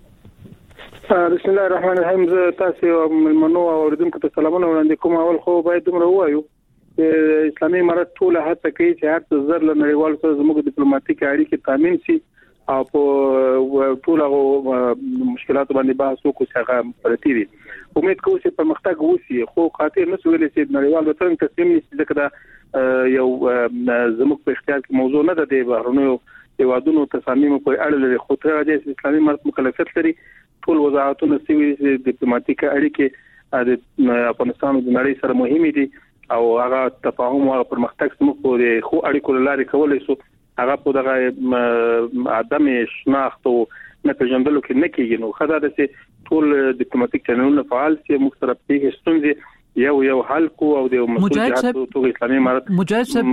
بسم الله الرحمن الرحیم. زه تاسو ملمنو اوریدونکو ته سلامونه وړاندې کوم. اول خو باید دومره وایو چې اسلامي امارات ټول هڅه کوي چې هر څه زر له نړیوالو سره زموږ ډیپلوماټیک اړیکې تامین شي او په ټول مشکلات باندې بحث وکړو چې هغه پرتی دي. امید کوم چې پرمختګ وشي خو خاطر نه سویل چې نړیوال وطن تسلیم نشي ځکه دا یو زموږ په اختیار کې موضوع نه ده د بهرنیو هیوادونو تصامیم په اړه لري خو تر دې اسلامي امارات مکلفیت لري ټول وزارتونه سوي ډیپلوماټیک اړیکې د افغانستان د نړۍ سره مهمه دي او هغه تفاهم او پرمختګ سمو په خو اړیکو لاري کولای شو هغه په دغه عدم شناخت او نه پیژندلو کې نه کېږي. نو خدای دې ټول ډیپلوماټیک چینلونه فعال سي مختلف پیښې ستونزې یو حل کو او د مسؤلیت تو اسلامي امارات مجاهد صاحب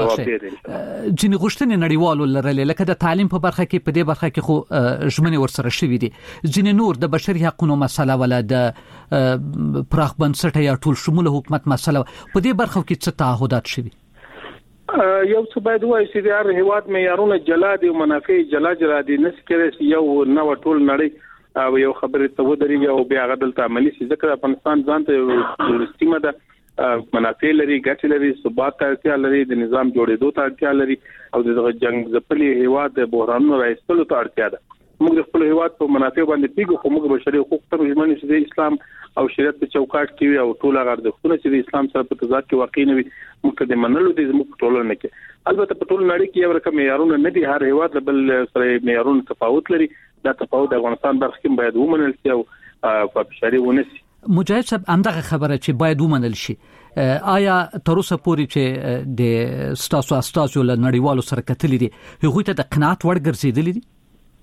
جن غشتنه نړیوالو لرلې لکه د تعلیم په برخه کې په دې برخه کې خو ژمنې ورسره شوې دي جن نور د بشري حقوقو مسله ولا د پراخ بنسټه یا ټول شموله حکومت مسله په دې برخه کې څه تعهدات شوي؟ یو څه باید وایي چې د هر هیواد معیارونه جلا دي او منافع جلا دي نه سکري یو نو ټول نړۍ او یو خبره ته ودرېږي او بیا غدل ته عملی شي ځکه افغانستان ځان ته ورستیمه ده منافع لري ګټه لري ثبات ته اړتیا لري د نظام جوړېدو ته اړتیا لري او د جنگ ځپلي هیواد د بحرانونو راځلو ته اړتیا ده موږ د خپل هیواد په منافع باندې پیګو خو موږ بشري حقوق ته ژمن شو د اسلام او شریعت په چوکاټ کې او ټول هغه د خپل چې د اسلام سره په تضاد کې واقع نه وي موږ د منلو د موږ ټولنه کې البته په ټول نړۍ کې یو رقم معیارونه نه دي هر هیواد بل سره معیارونه تفاوت لري دا تفاوت د افغانستان برخه کې باید ومنل شي او په بشري ونسي مجاهد صاحب همدغه خبره چې باید ومنل شي آیا تر اوسه پورې چې د ستاسو استازو له نړیوالو سره کتلې دي هغه ته د قناعت وړ ګرځېدلې دي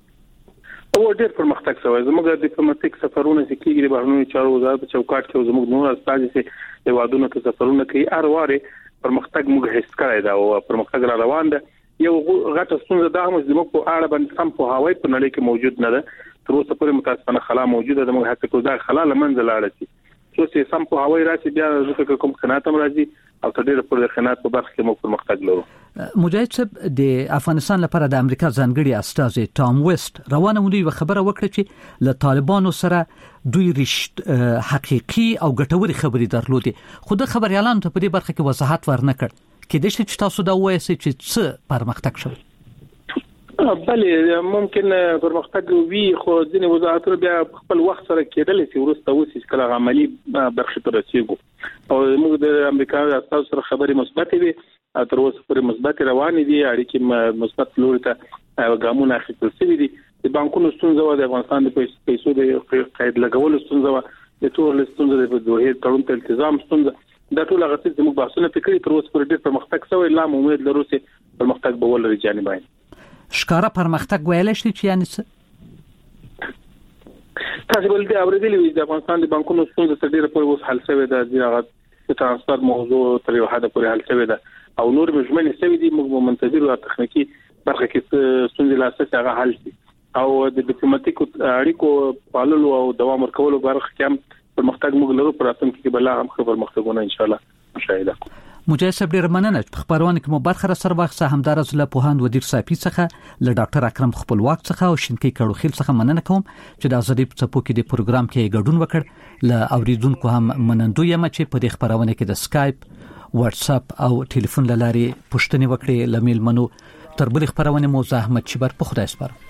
او ډېر پرمختګ شوی زموږ د ډیپلوماټیک سفرونه چې کیږي د بهرنیو چارو وزارت په چوکاټ کې زموږ نور استازي چې د وادونو ته سفرونه کوي هر واره پرمختګ موږ هیڅ کړی دا او پرمختګ را روان ده یو غټه ستونزه دا هم زموږ په اړه باندې سم په هواي په نړۍ کې موجود نه ده تر اوسه پورې متاسفانه خلا موجوده ده موږ هڅه کوو دا خلا لمنځه لاړه شي چې سم په هواي راشي بیا ځکه کوم خنات هم راځي او تر ډیره پورې خنات په برخه کې موږ پرمختګ لرو مجاهد صاحب د افغانستان لپاره د امریکا ځانګړي استاذ ټام ویست روانه مونږ یو خبره وکړه چې له طالبانو سره دوی حقيقي او ګټوري خبري درلودي خو د خبريالانو ته په دې برخه کې وضاحت ورنکړ کېدای شي چې تاسو دا وایئ چې څه پرمختګ شوی بله ممکن پرمختګ وی خو ځینې وزارتونه بیا خپل وخت سره کېدل چې ورسته وسی کله عملی برخه ته رسیدو او موږ د امریکا استاد سره خبري مثبت دي تر اوسه پورې مثبت روان دي اړیکې مثبت لوري ته ګامونه اخیستل شوي دي د بانکونو ستونزه د افغانستان د پیسو د قید لګولو ستونزه د ټول ستونزه د دوه تړون ته التزام ستونزه دا ټول هغه څه موږ بحثونه فکري تر اوسه پورې ډېر پرمختګ شوی لا امید لرو چې پرمختګ به ولري جانبین شکاره پرمختګ ویل شي چې یعنی څه تاسو ولې اوریدلې د افغانستان د بانکونو ستونزه تر ډیره پورې اوس حل شوی ده د ترانسفر موضوع تر یو حد پورې حل شوی ده او نور مجمل شوی دي موږ منتظر او تخنیکی برخه کې ستونزې لا څه هغه حل شي او د ډیپلوماټیک اړیکو پاللو او دوام ورکولو برخه کې هم پرمختګ موږ لرو پر اتم کې بل هم پرمختګونه ان شاء الله مشاهده مجاهد صاحب ډیر مننه په خبرونه کې مو برخه سره واخصه همدارز له پوهاند ودیر صافي څخه له ډاکټر اکرم خپلواک څخه او شینکی کړوخیل څخه مننه کوم چې د ازادي په څپو کې د پروګرام کې ګډون وکړ له اوریدونکو هم منندوی یم چې په دې خبرونه کې د سکایپ واتس اپ او ټلیفون لاري پښتني وکړي لمیل منو تر بل خبرونه مو زحمت شبر په خدای سپارم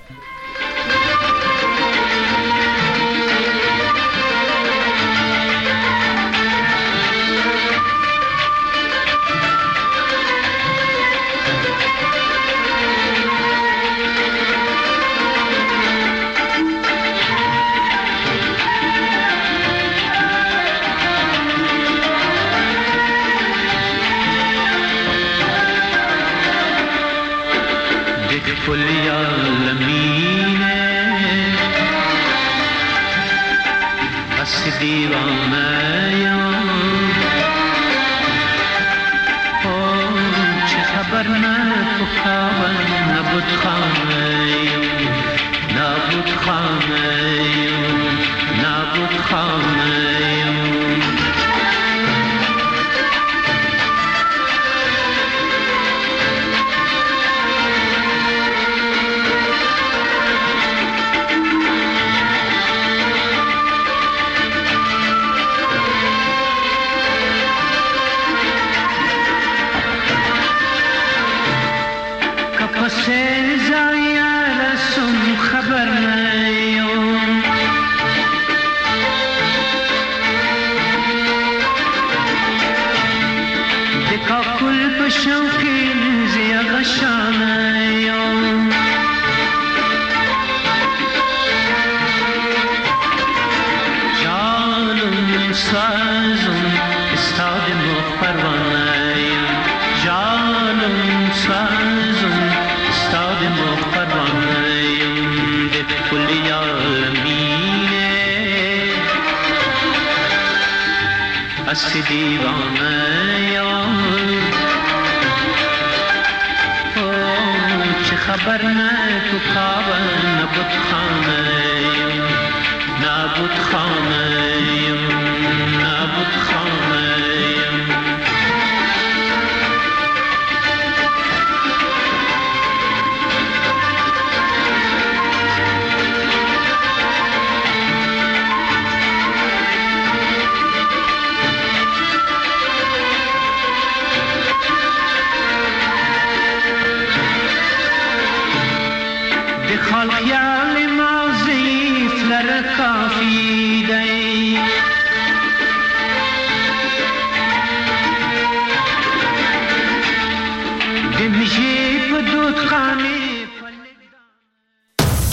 حال خیال ما ضعیف لرکاس